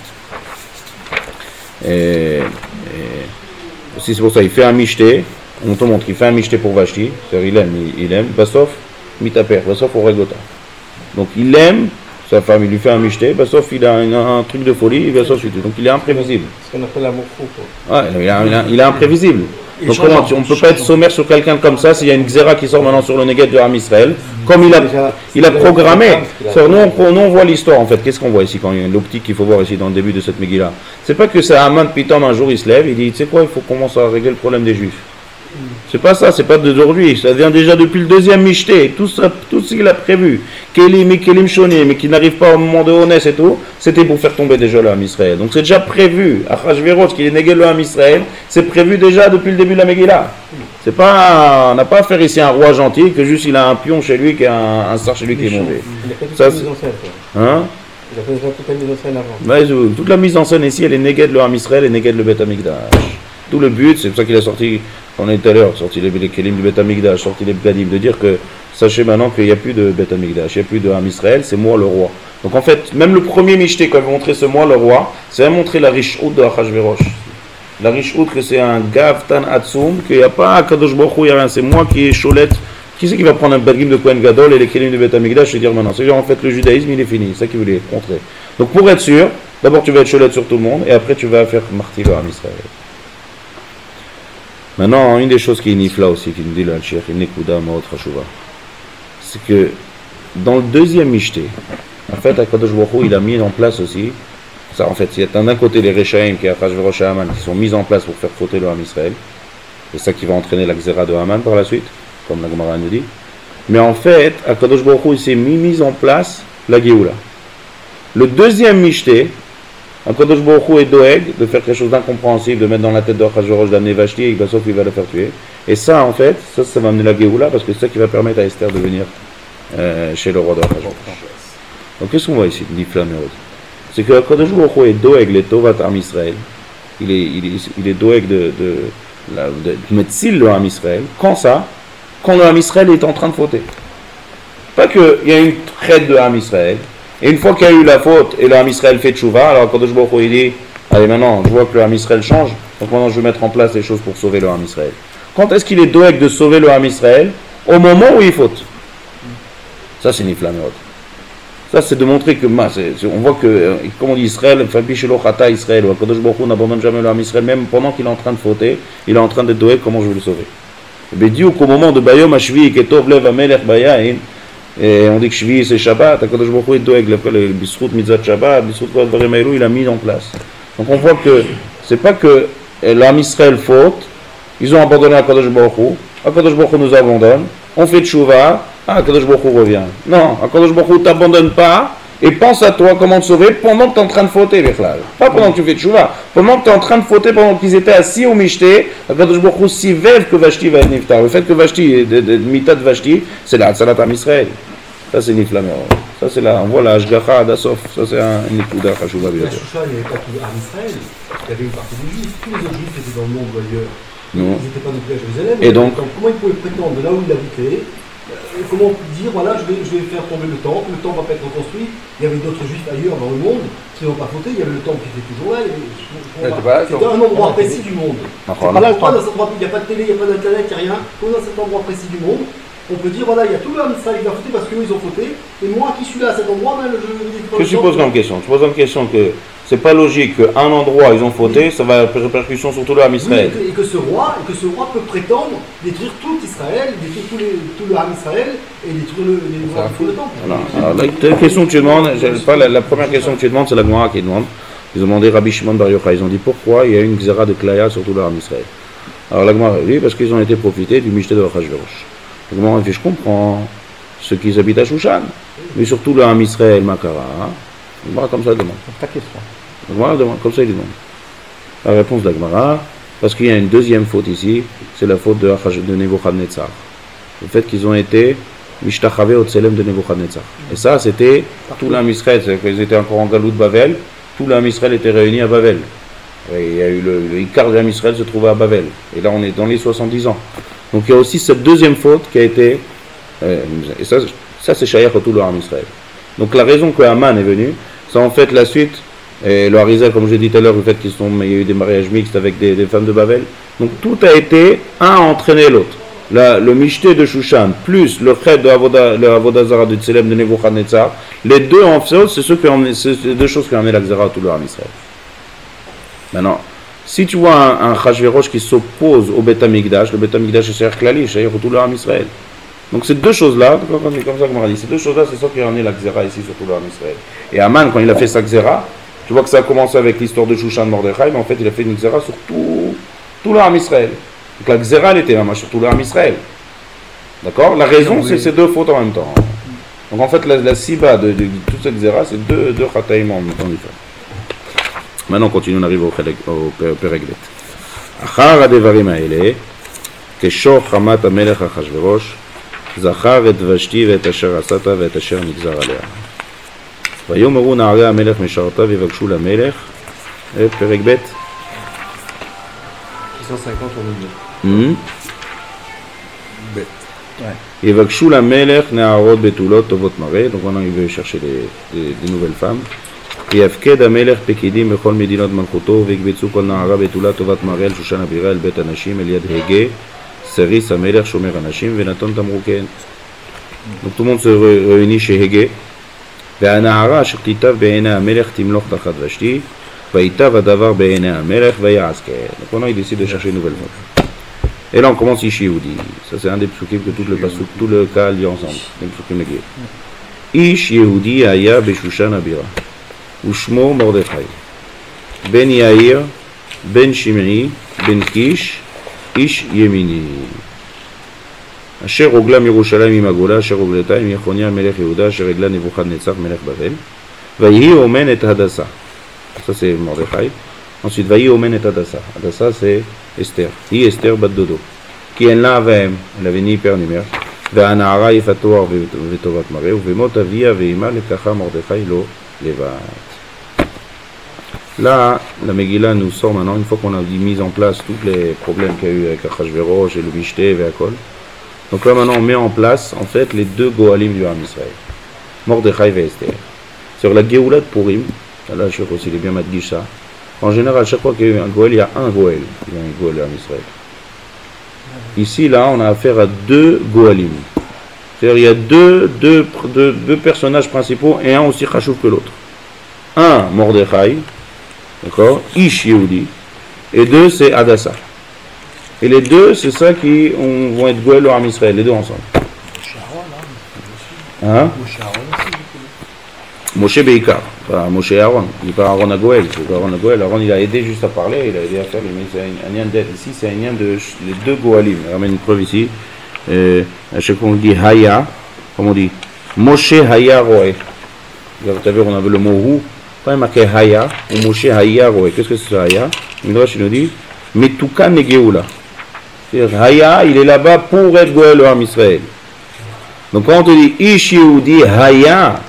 Aussi c'est pour ça, il fait un Michté, on te montre qu'il fait un Michté pour Vashti, c'est-à-dire il aime, Basof, Mitaper, Basof au Regota. Donc il aime sa femme, il lui fait un michté, bah, sauf il a un truc de folie, bah, sauf, donc il est imprévisible. Ce qu'on appelle l'amour fou, quoi. Ouais, il est imprévisible. Donc comment on ne peut pas être sommaire sur quelqu'un comme ça s'il y a une xéra qui sort maintenant sur le Negev de Ham Israël, comme il a programmé. Nous on voit l'histoire en fait. Qu'est-ce qu'on voit ici quand il y a l'optique qu'il faut voir ici dans le début de cette Megillah? C'est pas que c'est Haman Pitom un jour il se lève, il dit tu sais quoi, il faut commencer à régler le problème des Juifs. C'est pas ça, c'est pas d'aujourd'hui, ça vient déjà depuis le deuxième Michté, tout ce qu'il a prévu, Kélim et Kélim Shonim, mais qui n'arrive pas au moment de Honès et tout, c'était pour faire tomber déjà le Ham Israël. Donc c'est déjà prévu, Achashverosh qui est négué le Ham Israël, c'est prévu déjà depuis le début de la Megillah. C'est pas, on n'a pas à faire ici un roi gentil, que juste il a un pion chez lui, qui a un sar chez lui qui est mangé. Il a fait toute la mise en scène, quoi. Hein? Il a fait déjà toute la mise en scène avant. Ouais, toute la mise en scène ici, elle est néguée le Ham Israël et néguée le Beth Amikdash. Tout le but, c'est pour ça qu'il a sorti, on est tout à l'heure, sorti les Kélim du Beth Amikdash, sorti les Bgadim, de dire que, sachez maintenant qu'il n'y a plus de Beth Amikdash, il n'y a plus de Ham Israël, c'est moi le roi. Donc en fait, même le premier Michté, quand il va montrer ce moi le roi, c'est à montrer la riche-out de Achashverosh. La riche-out, que c'est un Gavtan Atsum, qu'il n'y a pas Kadosh Baruch Hu, il n'y a rien, c'est moi qui est Cholette. Qui c'est qui va prendre un Badgim de Kohen Gadol et les Kélim du Beth Amikdash et dire maintenant, c'est-à-dire en fait le judaïsme il est fini, c'est ça qu'il voulait montrer. Donc pour être sûr, d'abord tu vas être Cholette sur tout le monde et après tu vas faire martyr à Israël. Maintenant, une des choses qui est nifla aussi, qui nous dit le Hachir, c'est que dans le deuxième Michté, en fait, Akadosh Baruch Hu, il a mis en place aussi, ça en fait, il y a d'un côté les Rechaim, qui est Achashverosh et Haman, qui sont mis en place pour faire fauter le Ham Israël, c'est ça qui va entraîner la Xéra de Haman par la suite, comme la Gemara nous dit. Mais en fait, Akadosh Baruch Hu, il s'est mis en place la Géoula. Le deuxième Michté, Akadosh Baruch Hu est doeg de faire quelque chose d'incompréhensible, de mettre dans la tête de Achashverosh d'amener Vashti et sauf qu'il va le faire tuer. Et ça, en fait, ça va amener la Géoula parce que c'est ça qui va permettre à Esther de venir chez le roi de Achashverosh. Donc, qu'est-ce qu'on voit ici, Nifla Meod? C'est que Akadosh Baruch Hu est doeg les Tovat Ham Israël. Il est doeg de mettre s'il le Ham Israël. Quand le Ham Israël est en train de fauter. Pas qu'il y a une traite de Ham Israël. Et une fois qu'il y a eu la faute et le Ham Israël fait tchouva, alors Kadosh Baruch Hu il dit allez maintenant je vois que le Ham Israël change, donc maintenant je vais mettre en place des choses pour sauver le Ham Israël. Quand est-ce qu'il est doeg de sauver le Ham Israël? Au moment où il faute. Ça c'est Nifla Meod. Ça c'est de montrer que on voit que, comme on dit Israël, Israël, ou Kadosh Baruch Hu n'abandonne jamais le Ham Israël, même pendant qu'il est en train de fauter, il est en train de doeg comment je vais le sauver. Mais dit qu'au moment de Bayom Hashvi, Ketov Lev Amelech Bayain, et on dit que Shvi c'est Shabbat, Akadosh Baruch Hu est doeg, le Bisrout Mitzat Shabbat, Bisrout Kol Dvarim Haelou, il a mis en place. Donc on voit que c'est pas que l'Am Israël faute, ils ont abandonné Akadosh Baruch Hu nous abandonne, on fait tchouva, Akadosh Baruch Hu revient. Non, Akadosh Baruch Hu t'abandonne pas et pense à toi comment te sauver pendant que tu es en train de fauter, Bechlal. Pas pendant que tu fais tchouva, pendant que tu es en train de fauter, pendant qu'ils étaient assis au Michté, Akadosh Baruch Hu si veuve que Vashti va être niftar. Le fait que Vashti, de Mitat Vashti, c'est la Hatzalat Am Israël. Ça c'est Nifla Meod. Ça c'est là, on voit la Ashgacha Adasof. Ça c'est un Nikuda Chashouva bien. La Shushan, il n'y avait pas tout Am Israël, il y avait une partie des Juifs. Tous les autres Juifs étaient dans le monde ou ailleurs. Non. Ils n'étaient pas non plus à Jérusalem. Et donc, comment ils pouvaient prétendre de là où il habitait? Comment dire, voilà, je vais faire tomber le temple va pas être reconstruit. Il y avait d'autres Juifs ailleurs dans le monde qui n'ont pas fauté, il y avait le temple qui était toujours là. C'était un endroit précis du monde. Il n'y a pas de télé, il n'y a pas d'internet, il n'y a rien. Comme dans cet endroit précis du monde, on peut dire, voilà, il y a tout le Ham Israël qui a fauté parce qu'eux ils ont fauté. Et moi qui suis là à cet endroit, ben, je suppose comme question. Je pose une question que c'est pas logique qu'un endroit ils ont fauté, ça va avoir répercussion sur tout le Ham Israël. Oui, et que ce roi peut prétendre détruire tout Israël, détruire tout le Ham Israël et détruire le temple. Voilà. Alors, la question que tu demandes, la première question que tu demandes, c'est la Gemara qui demande. Ils ont demandé Rabbi Shimon Bar Yochai, ils ont dit pourquoi il y a une Xéra de Klaya sur tout le Ham Israël. Alors la Gemara dit parce qu'ils ont été profités du Michté de Achashverosh. La Gemara dit je comprends ceux qui habitent à Shushan, mais surtout le Ham Israël Makara. La Gemara comme ça demande. Ta question. Voilà, comme ça il demande. La réponse de la Gemara, parce qu'il y a une deuxième faute ici, c'est la faute de Nebuchadnezzar. Le fait qu'ils ont été Mishtachave au Tselem de Nebuchadnezzar. Et ça, c'était tout l'Am Israël, c'est qu'ils étaient encore en Galout de Bavel, tout l'Am Israël était réuni à Bavel. Et il y a eu le Icar de l'Am Israël se trouvait à Bavel. Et là, on est dans les 70 ans. Donc il y a aussi cette deuxième faute qui a été, et ça c'est Shayach au tout l'Am Israël. Donc la raison que Haman est venu, c'est en fait la suite. Et le Harizal, comme j'ai dit tout à l'heure, le fait qu'il y a eu des mariages mixtes avec des femmes de Babel. Donc tout a été, un a entraîné l'autre. le Mishté de Shushan, plus le Ched de Avodazara de Tselem de Nebuchadnezzar, les deux en fait, c'est les deux choses qui ont amené la Xéra à tout le Ham Israël. Maintenant, si tu vois un Chashverosh qui s'oppose au Beth Amikdash, le Beth Amikdash c'est Seher Klali, c'est-à-dire tout le Ham Israël. Donc ces deux choses-là, comme ça qu'on m'a dit, ces deux choses-là, c'est ça qui a amené la Xéra ici sur tout le Ham Israël. Et Aman, quand il a fait sa Xéra, tu vois que ça a commencé avec l'histoire de Shushan Mordechai, mais en fait il a fait une Xéra sur tout le Ham Israël. Donc la Xéra, elle était là, sur tout le Ham Israël. D'accord? La raison, c'est ces deux fautes en même temps. Donc en fait, la Siba de toute cette Xéra, c'est deux Chataïm en même temps différents. Maintenant, on continue, on arrive au Perek Bet. Achar הדברים האלה, כשוך חמת המלך אחשוורוש, זכר את ושתי ואת אשר עשת ואת אשר נגזר עליה. ויאמרו נערי המלך משרתיו ויבקשו למלך, פרק ב' 650 au milieu. יבקשו למלך נערות בתולות טובות מראה, donc maintenant il veut chercher des nouvelles femmes. ויפקד המלך פקידים בכל מדינות מלכותו ויקבצו כל נערה בתולה טובת מראה אל שושן הבירה אל בית הנשים אל יד הגה סריס המלך שומר הנשים ונתון תמרוקיהן. Donc tout le monde se réunit chez Hege. והנערה אשר תיטב בעיני המלך תמלוך תחת ושתי ויטב הדבר בעיני המלך ויעש כן. Donc maintenant il décide de chercher une nouvelle femme. Et là on commence Ish Yehudi. Ça c'est un des psukim que tout le cas lit ensemble. Les psukim négés. Ish Yehudi aya beshushan abira. ושמו מרדכי, בן יאיר, בן שמעי, בן קיש, איש ימיני. אשר רוגלה מירושלים עם הגולה, אשר רוגלתה עם יחוניה מלך יהודה, אשר רגלה נבוכדנצר מלך בבל, ויהי אומן את הדסה. Ça c'est Mordechai. Ensuite, ויהי אומן את הדסה. הדסה c'est אסתר. היא אסתר בת דודו. כי אין לה אביהם, elle avait ni père ni mère. והנערה יפת תואר וטובת מראה, ובמות אביה ואימה לקחה מרדכי לא לבד. Là, la Megillah nous sort maintenant, une fois qu'on a mis en place tous les problèmes qu'il y a eu avec Achashverosh et le Mishté et Akol. Donc là maintenant on met en place en fait les deux Goalim du Ham Israël, Mordechai et Esther. Sur la Géoula de Purim, là je sais aussi il est bien madguish ça. En général, chaque fois qu'il y a eu un Goel, il y a un Goel. Il y a un Goel du Ham Israël. Ici là, on a affaire à deux Goalim. C'est-à-dire il y a deux personnages principaux et un aussi chashuv que l'autre. Un Mordechai, d'accord, Ish Yehudi, et deux c'est Hadassa. Et les deux c'est ça qui vont être Goël au Ham Israël, les deux ensemble. Hein? Moshe Beikar, pas Moshe Aaron, il n'est pas Aaron à Goël, c'est Aaron à Goël. Aaron il a aidé juste à parler, il a aidé à faire, mais c'est un lien d'aide. Ici c'est un lien de les deux Goalim. On ramène une preuve ici. À chaque fois on dit Haya, comme on dit Moshe Haya Roé. Vous avez vu, on avait le mot Hu. Quand il marqué Haya, ou Moshe Haya Roé, qu'est-ce que c'est ça Haya? Il nous dit Metukan Negeoula. C'est-à-dire Haya, il est là-bas pour être Goël au Ham Israël. Donc quand on te dit Ish Yehudi Haya,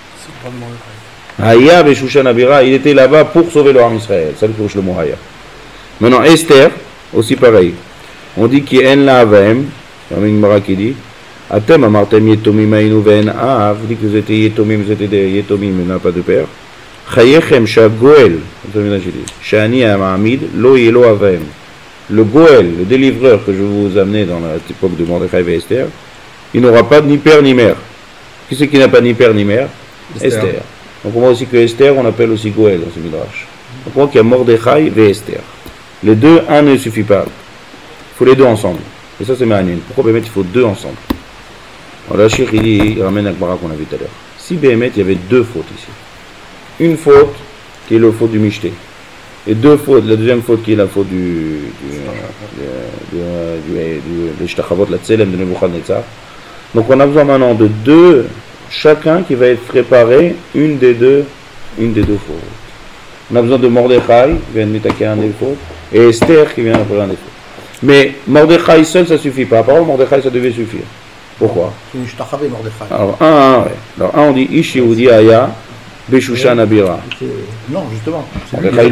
Haya Beshushan Abira, il était là-bas pour sauver le Ham Israël. Ça le touche le mot Haya. Maintenant Esther, aussi pareil. On dit qu'il y a un Lavaem, il y a une Mara qui dit Atem amartem yetomim ainu ve'en av, vous dites que vous étiez yetomim, vous étiez des yetomim, mais n'a pas de père. Chayechem shagoel, shani amamid, lo yelo avem. Le Goël, le délivreur que je vais vous amener dans l'époque de Mordechai et Esther, il n'aura pas ni père ni mère. Qui c'est qui n'a pas ni père ni mère? Esther. Donc on voit aussi que Esther, on appelle aussi Goël dans ce midrash. Donc on voit qu'il y a Mordechai et Esther. Les deux, un ne suffit pas. Il faut les deux ensemble. Et ça c'est Ma'anin. Pourquoi Bémet il faut deux ensemble? Alors, Shir il ramène la Gemara qu'on a vu tout à l'heure. Si Béhémet, il y avait deux fautes ici. Une faute qui est la faute du Mishté. Et deux fautes, la deuxième faute qui est la faute du Shtachavot, la Tselem de Nebuchadnezzar. Donc on a besoin maintenant de deux, chacun qui va être préparé une des deux fautes. On a besoin de Mordechai, qui vient de attaquer un des fautes, et Esther qui vient après un des fautes. Mais Mordechai seul, ça ne suffit pas. Par contre, Mordechai, ça devait suffire. Pourquoi? Alors, alors, on dit Ish Yehudi Aya Beshushan Abira. Non, justement. Lui, il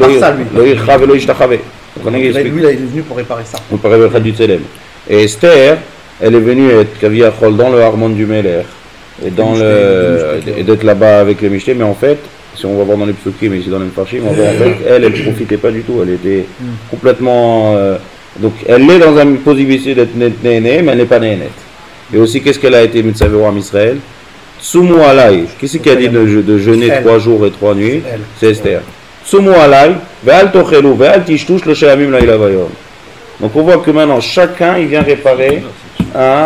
est venu pour réparer ça. Pour réparer du Tselem. Et Esther, elle est venue être Kaviachol dans le Harmon du Meler et dans et d'être là-bas avec les Mishté, mais en fait, si on va voir dans les psukim, mais ici dans les Farshim, on voit en fait, elle profitait pas du tout. Elle était complètement Donc elle est dans une possibilité d'être néné, mais elle n'est pas nénette. Et aussi, qu'est-ce qu'elle a été Mitzavéro en Israël? Tsumu alay. Qui c'est qui a dit de jeûner 3 jours et 3 nuits? C'est Esther. Tsumu alay, ve'al tochelu, ve'al tishtush lo she'amim laila vayom. Donc on voit que maintenant chacun il vient réparer un.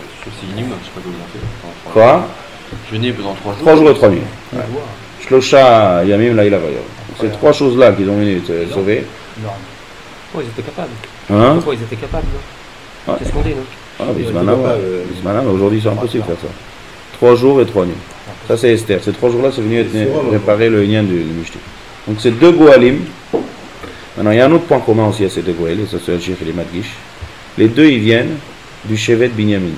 Quoi? Jeûner pendant 3 jours. 3 jours et 3 nuits. Shlosha yamim laila vayom. C'est 3 choses-là qu'ils ont venu sauver. Pourquoi ils étaient capables? Hein? Pourquoi ils étaient capables? C'est ce qu'on dit, non? Ah, Bismana, aujourd'hui c'est impossible de faire ça. 3 jours et 3 nuits. Ça c'est Esther. Ces 3 jours-là, c'est venu réparer le lien du Mishti. Donc c'est 2 Goalim. Maintenant, il y a un autre point commun aussi à ces 2 Goalim, ça c'est le Chir et les Madgish. Les 2 ils viennent du Shevet Binyamin.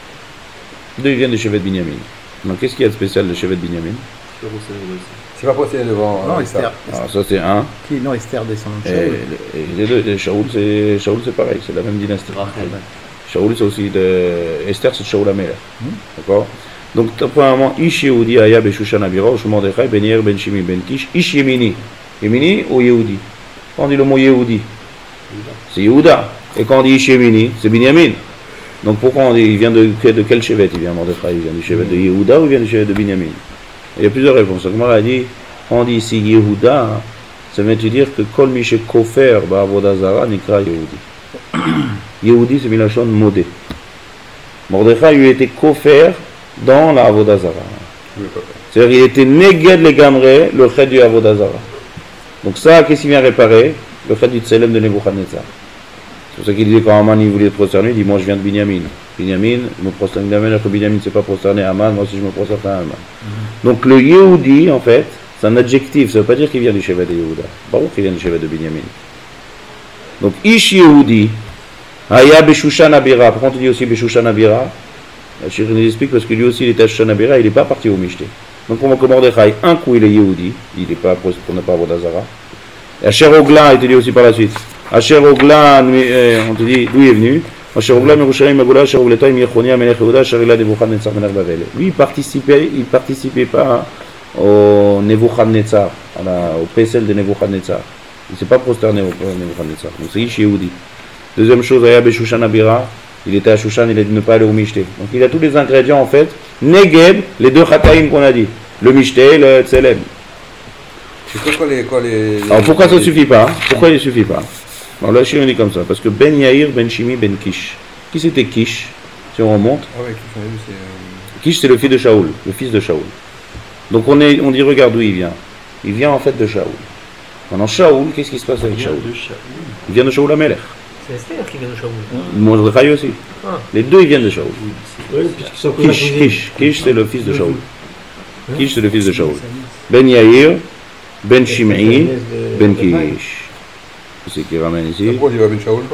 2 ils viennent du Shevet Binyamin. Donc qu'est-ce qu'il y a de spécial de Shevet Binyamin? C'est pas possible devant. Non, Esther. Ah, ça c'est un. Qui? Non, Esther descend de Et les deux, Shaoul c'est pareil, c'est la même dynastie. Shaoul c'est aussi de. Esther c'est de Shaoul Amelech. D'accord? Donc, premièrement, Ish Yehudi Aya Beshushan Abira, Ush Mordechai, Ben Yair, Ben Shimi, Ben Kish, Ish Yemini. Yemini ou Yehudi? Quand on dit le mot Yehudi, c'est Yehuda. Et quand on dit Ish Yemini, c'est Binyamin. Donc, pourquoi on dit, il vient de quel chevet il vient Mordechai? Il vient du chevet de Yehuda ou il vient du chevet de Binyamin? Il y a plusieurs réponses. Donc, moi, dit, quand on dit ici Yehuda, ça veut dire que Kol Mishe Kofer Ba'avoda Zara Nikra Yehudi. Yehudi, c'est Milachon Modé. Mordechai lui était Kofer dans la Avoda Zara. C'est-à-dire qu'il était négé de l'égamré, le chet du Avoda Zara. Donc ça, qu'est-ce qu'il vient réparer? Le chet du Tselem de Nebuchadnezzar. C'est pour ça qu'il disait quand Aman il voulait prosterner, il dit moi je viens de Binyamin. Binyamin, me prosterne Binyamin, que Binyamin ne s'est pas prosterné à Aman, moi aussi je me prosterne à Aman. Donc le Yehudi, en fait, c'est un adjectif, ça ne veut pas dire qu'il vient du chevet de Yehuda. Baruch qu'il vient du chevet de Binyamin. Donc Ish Yehudi, Aya Beshushan Abira. Pourquoi on dit aussi Beshushan Abira? Je nous explique parce que lui aussi il était à Shushan Abira, il n'est pas parti au Mishté. Donc on va que Mordechai, un coup il est Yehudi, il n'est pas pour ne pas avoir d'Azara. Asher Ogla a été dit aussi par la suite. Asher Ogla, on te dit d'où il est venu. Asher Ogla Merushalim Magula, Asher Ogletaim Yechonia Melech Yehuda, Asher Ila Nebuchadnezzar Melech Bavel. Lui il participait pas au Nebuchadnezzar, au Pesel de Nebuchadnezzar. Il ne s'est pas prosterné au Nebuchadnezzar. Donc c'est Ish Yehudi. Deuxième chose, Aya Beshushan Abira. Il était à Shushan, il a dit de ne pas aller au Mishté. Donc il a tous les ingrédients en fait. Negeb, les 2 Chataïm qu'on a dit. Le Mishté et le Tselem. Alors pourquoi ça ne suffit pas? Pourquoi il ne suffit pas? Alors là, on dit comme ça. Parce que Ben Yair, Ben Shimi, Ben Kish. Qui c'était Kish? Si on remonte. Kish c'est le fils de Shaoul. Le fils de Shaoul. Donc on dit regarde d'où il vient. Il vient en fait de Shaoul. Maintenant Shaoul, qu'est-ce qui se passe avec Shaoul? Il vient de Shaoul Amelech. C'est Esther qui vient de Shaoul. Mordechai aussi. Les 2 ils viennent de Shaoul. Kish c'est le fils de Shaoul. Kish c'est le fils de Shaoul. Ben Yair, Ben Shim'i, Ben Kish. C'est qui ramène ici. Pourquoi il va Ben Shaoul?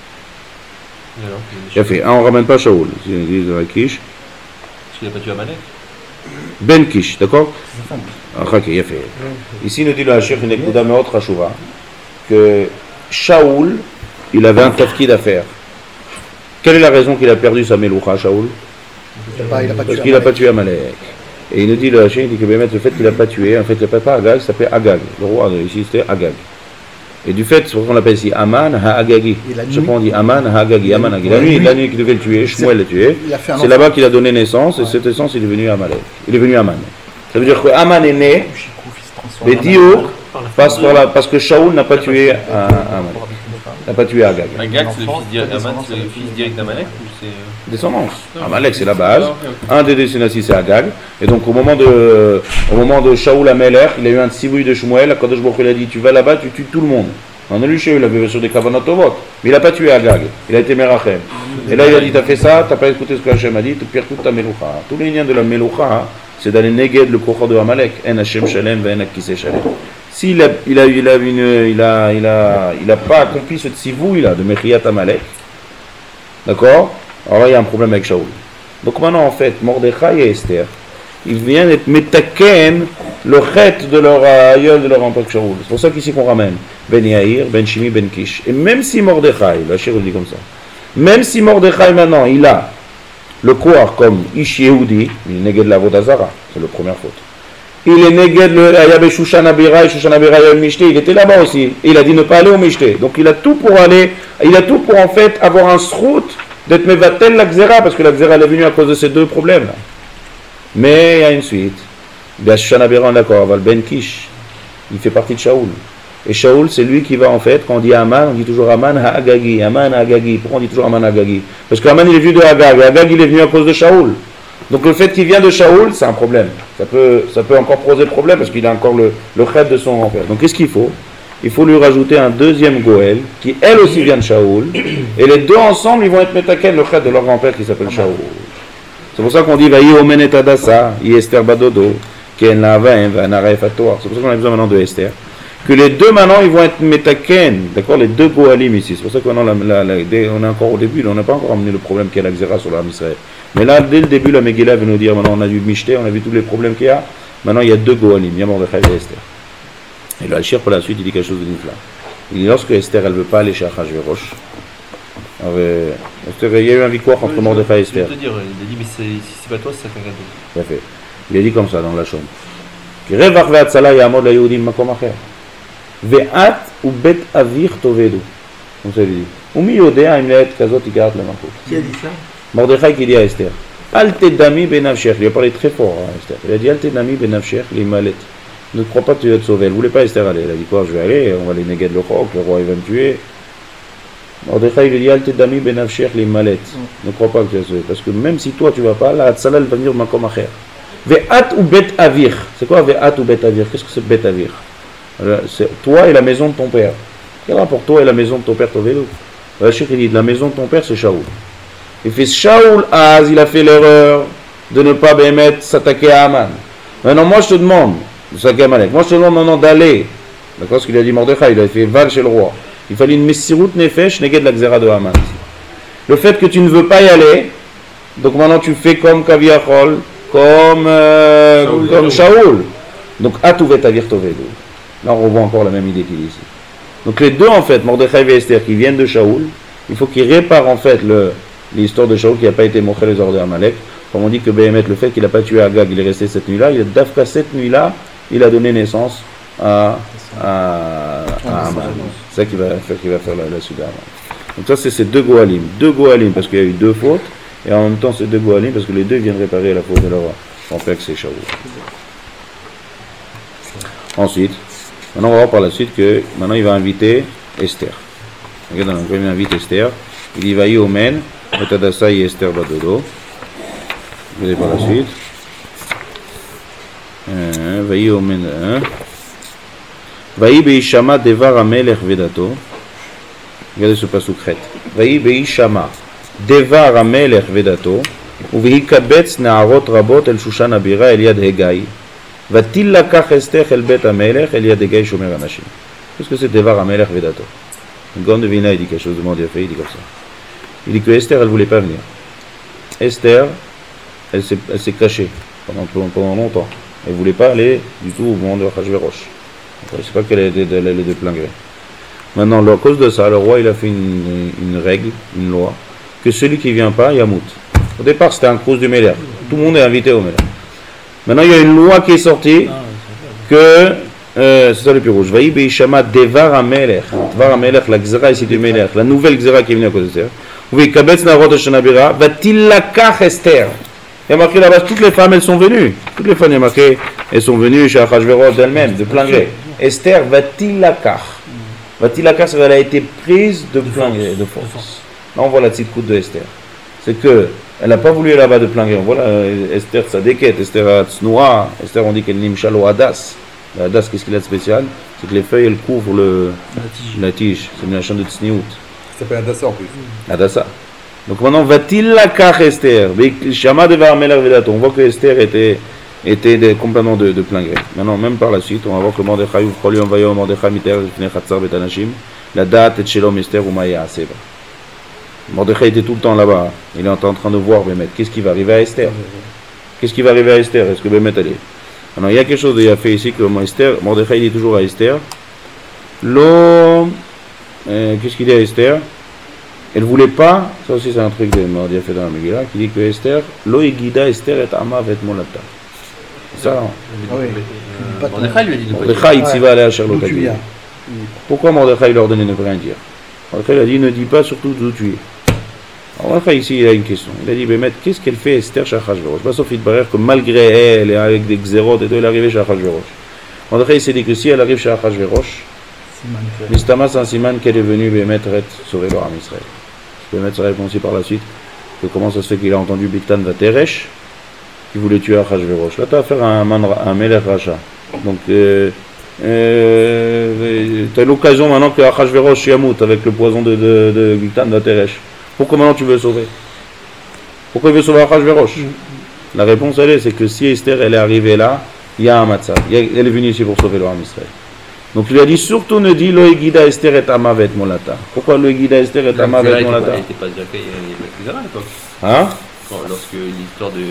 Il a fait, on ne ramène pas Shaoul. Si on dit Kish. Parce qu'il n'a pas tué Amalek. Ben Kish, d'accord? Ok, il a fait. Ici, nous dit le Hachir Nekuda Meot Rashuva que Shaoul, il avait un tafkid à faire. Quelle est la raison qu'il a perdu sa meloucha, Shaoul? Parce qu'il n'a pas tué Amalek. Et il nous dit, le Hachir, il dit que le fait qu'il n'a pas tué, en fait, il n'a pas Agag, ça s'appelait Agag. Le roi ici, c'était Agag. Et du fait, c'est pour qu'on l'appelle ici Aman Ha-Agagi. Je crois qu'on dit Aman Ha-Agagi. Aman Ha-Agagi. La nuit qu'il devait le tuer, Shmuel l'a tué. C'est là-bas qu'il a donné naissance, et cette naissance, il est devenu Amalek. Il est devenu Aman. Ça veut dire que Aman est né, les Dio passent par là, parce que Shaoul n'a pas tué Aman. N'a pas tué Agag. Agag, c'est le fils direct d'Amalek ou c'est. Descendance. Amalek, c'est la base. Un des descendants, c'est Agag. Et donc, au moment de Shaoul Amelech, il a eu un tsibouï de Shmuel. Quand il a dit tu vas là-bas, tu tues tout le monde. On a lu chez eux, il avait sur des Kavanatovot. Mais il n'a pas tué Agag. Il a été Merachem. Et là, il a dit t'as fait ça, t'as pas écouté ce que Hachem a dit, tu perds toute ta Meloucha. Tous les liens de la Meloucha, c'est d'aller néguer le Kocha de Amalek. En Hachem Shalem, en Akise Shalem. S'il n'a pas accompli ce tsivouï là de Mechiyat Amalek, d'accord? Alors là, il y a un problème avec Shaoul. Donc maintenant, en fait, Mordechai et Esther, ils viennent être métaken le chet de leur aïeul, de leur empire Shaoul. C'est pour ça qu'ici qu'on ramène Ben Yair, Ben Shimi, Ben Kish. Et même si Mordechai, la Shir dit comme ça, même si Mordechai maintenant, il a le koar comme Ish Yehudi, il est négué de la Vodazara, c'est la première faute. il est Neged le Ayabe Shushan Abira et Shushan Abira Yom Mishté, il était là-bas aussi. Et il a dit ne pas aller au Mishté. Donc il a tout pour aller, il a tout pour en fait avoir un srout d'être Mevatel la Xéra, parce que la Xéra elle est venue à cause de ces deux problèmes-là. Mais il y a une suite. Bien Shushan Abira, on est d'accord, Val Ben Kish, il fait partie de Shaoul. Et Shaoul, c'est lui qui va en fait, quand on dit Aman, on dit toujours Aman Ha'agagi, Aman Ha'agagi. Pourquoi on dit toujours Aman Ha'agagi? Parce qu'Aman il est venu de Hagag, et Hagag il est venu à cause de Shaoul. Donc le fait qu'il vient de Shaoul, c'est un problème. Ça peut encore poser problème parce qu'il a encore le chef de son grand-père. Donc qu'est-ce qu'il faut? Il faut lui rajouter un deuxième Goël, qui elle aussi vient de Shaoul. Et les deux ensemble, ils vont être Metaken, le chef de leur grand-père qui s'appelle Shaoul. C'est pour ça qu'on dit Vaï Omen et Adassa, I Esther Badodo, Ken Lavain, Vanara Fatoir. C'est pour ça qu'on a besoin maintenant de Esther. Que les deux maintenant ils vont être Metaken, d'accord, les deux Goalim ici. C'est pour ça qu'on on est encore au début, on n'a pas encore amené le problème qu'il y a la Xéra sur l'Arme Israël. Mais là, dès le début, la Megillah veut nous dire maintenant on a vu Mishté, on a vu tous les problèmes qu'il y a. Maintenant il y a deux Goalim, il y a Mordechai et Esther. Et le Hachir, pour la suite, il dit quelque chose de nifla. Il dit lorsque Esther elle ne veut pas aller chez Achashverosh, il y a eu un victoire entre Mordechai et Esther. Je vais te dire, il a dit mais si c'est pas toi, c'est un cadeau. Tout à fait. Il a dit comme ça dans la chambre. Revach ve'atzala ya'amod la'Yehudim makom acher. Ve'at u'bet avir tovedu. Comme ça il dit. Umi yodea im le'et kazot igarat le'malchut. Qui a dit ça? Mordechai qui dit à Esther. Al tedami benavshech. Il a parlé très fort à Esther. Il a dit al tedami benavshech limalet. Ne crois pas que tu vas te sauver. Elle ne voulait pas Esther aller. Elle a dit quoi? Je vais aller, on va les néguer de le chok, le roi il va me tuer. Mordechai lui dit al tedami benavshech limalet. Ne crois pas que tu vas te sauver. Parce que même si toi tu vas pas, la Hatzala elle va venir makom acher. Ve'at ou bet avir. C'est quoi ve'at ou bet avir? Qu'est-ce que c'est bet avir? C'est toi et la maison de ton père. Quel rapport toi et la maison de ton père Tovedo? Le Cheikh il dit la maison de ton père c'est Shaoul. Il fait Shaoul Az, il a fait l'erreur de ne pas s'attaquer à Aman. Maintenant moi je te demande, moi je te demande maintenant d'aller. D'accord, ce qu'il a dit Mordechai, il a fait Val chez le roi. Il fallait une Messirut Nefesh Neged la Xéra de Aman. Le fait que tu ne veux pas y aller, donc maintenant tu fais comme Kaviachol, comme Shaoul. Donc Atouvet Avir Tovedo. Là on revoit encore la même idée qu'il dit ici. Donc les deux en fait, Mordechai et Esther qui viennent de Shaoul, il faut qu'ils réparent en fait l'histoire de Shaoul qui n'a pas été montré les ordres d'Amalek. Comme on dit que Béhémet, le fait qu'il n'a pas tué Agag, il est resté cette nuit-là, il a d'Afka cette nuit-là, il a donné naissance à Aman. C'est ça qui va faire la suite d'Aman. Donc ça c'est ces deux Goalim. Deux Goalim parce qu'il y a eu deux fautes, et en même temps ces deux Goalim parce que les deux viennent réparer la faute de leur grand-père que c'est Shaoul. Ensuite, maintenant on va voir par la suite que maintenant il va inviter Esther. Regardez, donc il invite Esther. Il dit Vaï Omen, Betadassa et Esther Badodo. Regardez par la suite. Vaï Omen. Vaï Beishama Devar Amelech Vedato. Regardez ce passage crête. Vaï Beishama Devar Amelech Vedato. Uvihikabetz Naarot Rabot El Shushan Abira El Yad Hegai. Va-t-il la kach Esther el bet Amelech el Yad Hegai Shomer Anashim? Qu'est-ce que c'est Devar Amelech Vedato? Le Gaon de Vilna il dit quelque chose de Mordiafé, il dit comme ça. Il dit que Esther elle ne voulait pas venir. Esther, elle s'est cachée pendant longtemps. Elle ne voulait pas aller du tout au monde de Achashverosh. Je ne sais pas qu'elle allait de plein gré. Maintenant, à cause de ça, le roi il a fait une règle, une loi, que celui qui ne vient pas, Yamout. Au départ, c'était un cause du Méler. Tout le monde est invité au Méler. Maintenant, il y a une loi qui est sortie que, c'est ça le plus rouge, Vaï Beishama Devar Amelech, Devar Amelech, la Xéra ici du Méler, la nouvelle Xéra qui est venue à cause de Esther. Oui, Kabetz Narot Shanabira, va-t-il la kach Esther? Il y a marqué là-bas, toutes les femmes elles sont venues. Toutes les femmes, il y a marqué, elles sont venues chez Achashverosh d'elles-mêmes, de plein gré. Esther, va-t-il la kach? Va-t-il la kach, elle a été prise de plein gré, de force. Là, on voit la petite coute de Esther. C'est que, elle n'a pas voulu aller là-bas de plein gré. Voilà, Esther Tzadeket, Esther Tznoa, Esther, on dit qu'elle nimshalo Hadas. La Hadas, qu'est-ce qu'il a de spécial? C'est que les feuilles, elles couvrent la tige. C'est une chaîne de Tzniout. Ça s'appelle Adassa en plus. Adassa. Donc maintenant, va-t-il la kach Esther? Shama Devar Amelech Vedato. On voit que Esther était complètement de plein gré. Maintenant, même par la suite, on va voir que Mordechai Ufcholium Vayom Mordechai Miter Fnei Chatzar Betanashim la date et Shelom Esther Umaya Aseba. Mordechai était tout le temps là-bas. Il est en train de voir Bémet. Qu'est-ce qui va arriver à Esther? Qu'est-ce qui va arriver à Esther? Est-ce que Bémet elle est? Alors il y a quelque chose de fait ici que Mordechai dit toujours à Esther. Qu'est-ce qu'il dit à Esther? Elle ne voulait pas, ça aussi c'est un truc de Mordechai fait dans la Megillah, qui dit que Esther, Lo Egida Esther et Ama vet Molata. Ça. Mordechai lui a dit de ne pas dire. Mordechai, il va aller à Charlotte. D'où tu viens. Pourquoi Mordechai leur donnait de ne rien dire? Mordechai a dit ne dis pas surtout d'où tu es. Alors Mordechai ici il a une question. Il a dit Bémet, qu'est-ce qu'elle fait Esther chez Achashverosh? Sauf il paraît que malgré elle et avec des xérotes et tout, elle est arrivée chez Achashverosh. Mordechai s'est dit que si elle arrive chez Achashverosh, Mistama c'est un siman qu'elle est venue Bémet sauver leur âme Israël. Bémet se répond aussi par la suite que comment ça se fait qu'il a entendu Biktan Vateresh qui voulait tuer Achashverosh. Là tu as affaire à un Melech Racha. Donc tu as l'occasion maintenant que Achashverosh yamout avec le poison de Biktan Vateresh. Pourquoi maintenant tu veux sauver? Pourquoi il veut sauver Achashverosh? La réponse elle est, c'est que si Esther elle est arrivée là, il y a un matzah. Elle est venue ici pour sauver le Ham Israël. Donc il lui a dit surtout ne dis lo egida Esther et amavet molata. Pourquoi lo egida Esther et amavet molata? Il n'était pas déjà fait, il y avait la à l'époque. Hein? Lorsque l'histoire de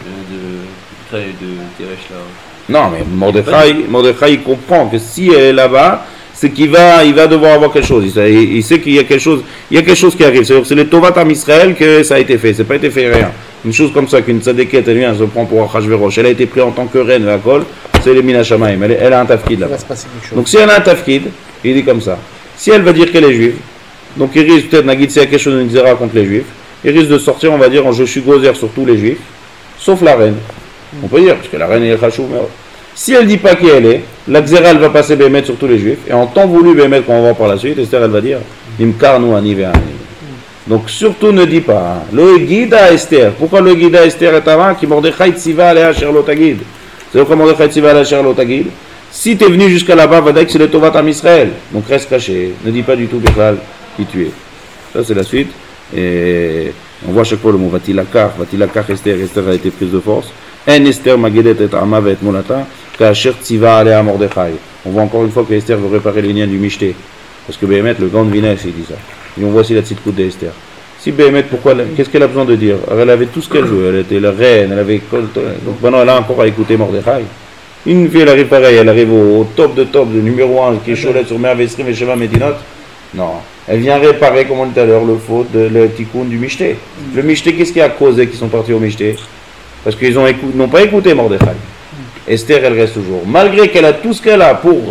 Teresh là. Non mais Mordechai il comprend que si elle est là-bas, c'est qu'il va devoir avoir quelque chose. Il sait qu'il y a quelque chose, qui arrive. C'est le Tovat Am Israël que ça a été fait. C'est pas été fait rien. Une chose comme ça qu'une tzadéket elle vient se prend pour Achashverosh. Elle a été prise en tant que reine à Kol. C'est les Mina Shamaim. Elle a un tafkid là-bas. Donc si elle a un tafkid, il dit comme ça. Si elle va dire qu'elle est juive, donc il risque peut-être Nagid s'il y a quelque chose de Nizera contre les juifs, il risque de sortir, on va dire, en je suis gozer sur tous les juifs, sauf la reine. On peut dire, parce que la reine est Chachou. Si elle ne dit pas qui elle est, la Xéra elle va passer Bémet sur tous les juifs, et en temps voulu Bémet qu'on va voir par la suite, Esther elle va dire Nimkarnu ani ve'ani. Donc surtout ne dis pas Lo Egida Esther. Pourquoi Lo Egida Esther est avant qui Mordechai Tziva alea Asher Lo Tagid? C'est pourquoi Mordechai Tziva alea Asher Lo Tagid. Si tu es venu jusqu'à là-bas, va dire que c'est le Tovat Am Israël. Donc reste caché, ne dis pas du tout Bichlal qui tu es. Ça c'est la suite. Et on voit chaque fois le mot Vatilakar Esther. Esther a été prise de force. En Esther Magedet et Amavet Molata. Kasher Tziva alea Mordechai. On voit encore une fois que Esther veut réparer les liens du Mishté. Parce que Béhémet, le grand Vinès, il dit ça. Et on voit aussi la petite coupe d'Esther. Si Béhémet, qu'est-ce qu'elle a besoin de dire? Alors, elle avait tout ce qu'elle veut. Elle était la reine, elle avait. Donc maintenant, elle a encore à écouter Mordechai. Une fille, elle arrive pareil, elle arrive au top, de numéro 1, qui est Cholet sur Mervestrim et Sheva Medinot. Non. Elle vient réparer, comme on dit tout à l'heure, le faute de le tikkun du Mishté. Le Mishté, qu'est-ce qui a causé qu'ils sont partis au Mishté? Parce qu'ils n'ont pas écouté Mordechai. Esther, elle reste toujours. Malgré qu'elle a tout ce qu'elle a pour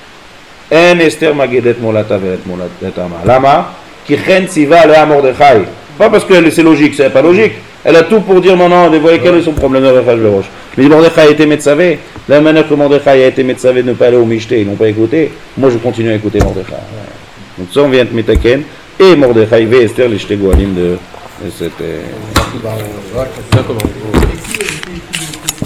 En Esther Magedet Molata Velet Molatama. Lama, qui chen siva le Mordechai. Pas parce que c'est logique, c'est pas logique. Elle a tout pour dire non, vous voyez quel est son problème avec Achashverosh. Mais Mordechai a été Metzavé. De la manière que Mordechai a été Metzavé de ne pas aller au Mishté, ils n'ont pas écouté. Moi, je continue à écouter Mordechai. Donc ça, on vient de Metaken. Et Mordechai et Esther, les Shtegoalim de cette.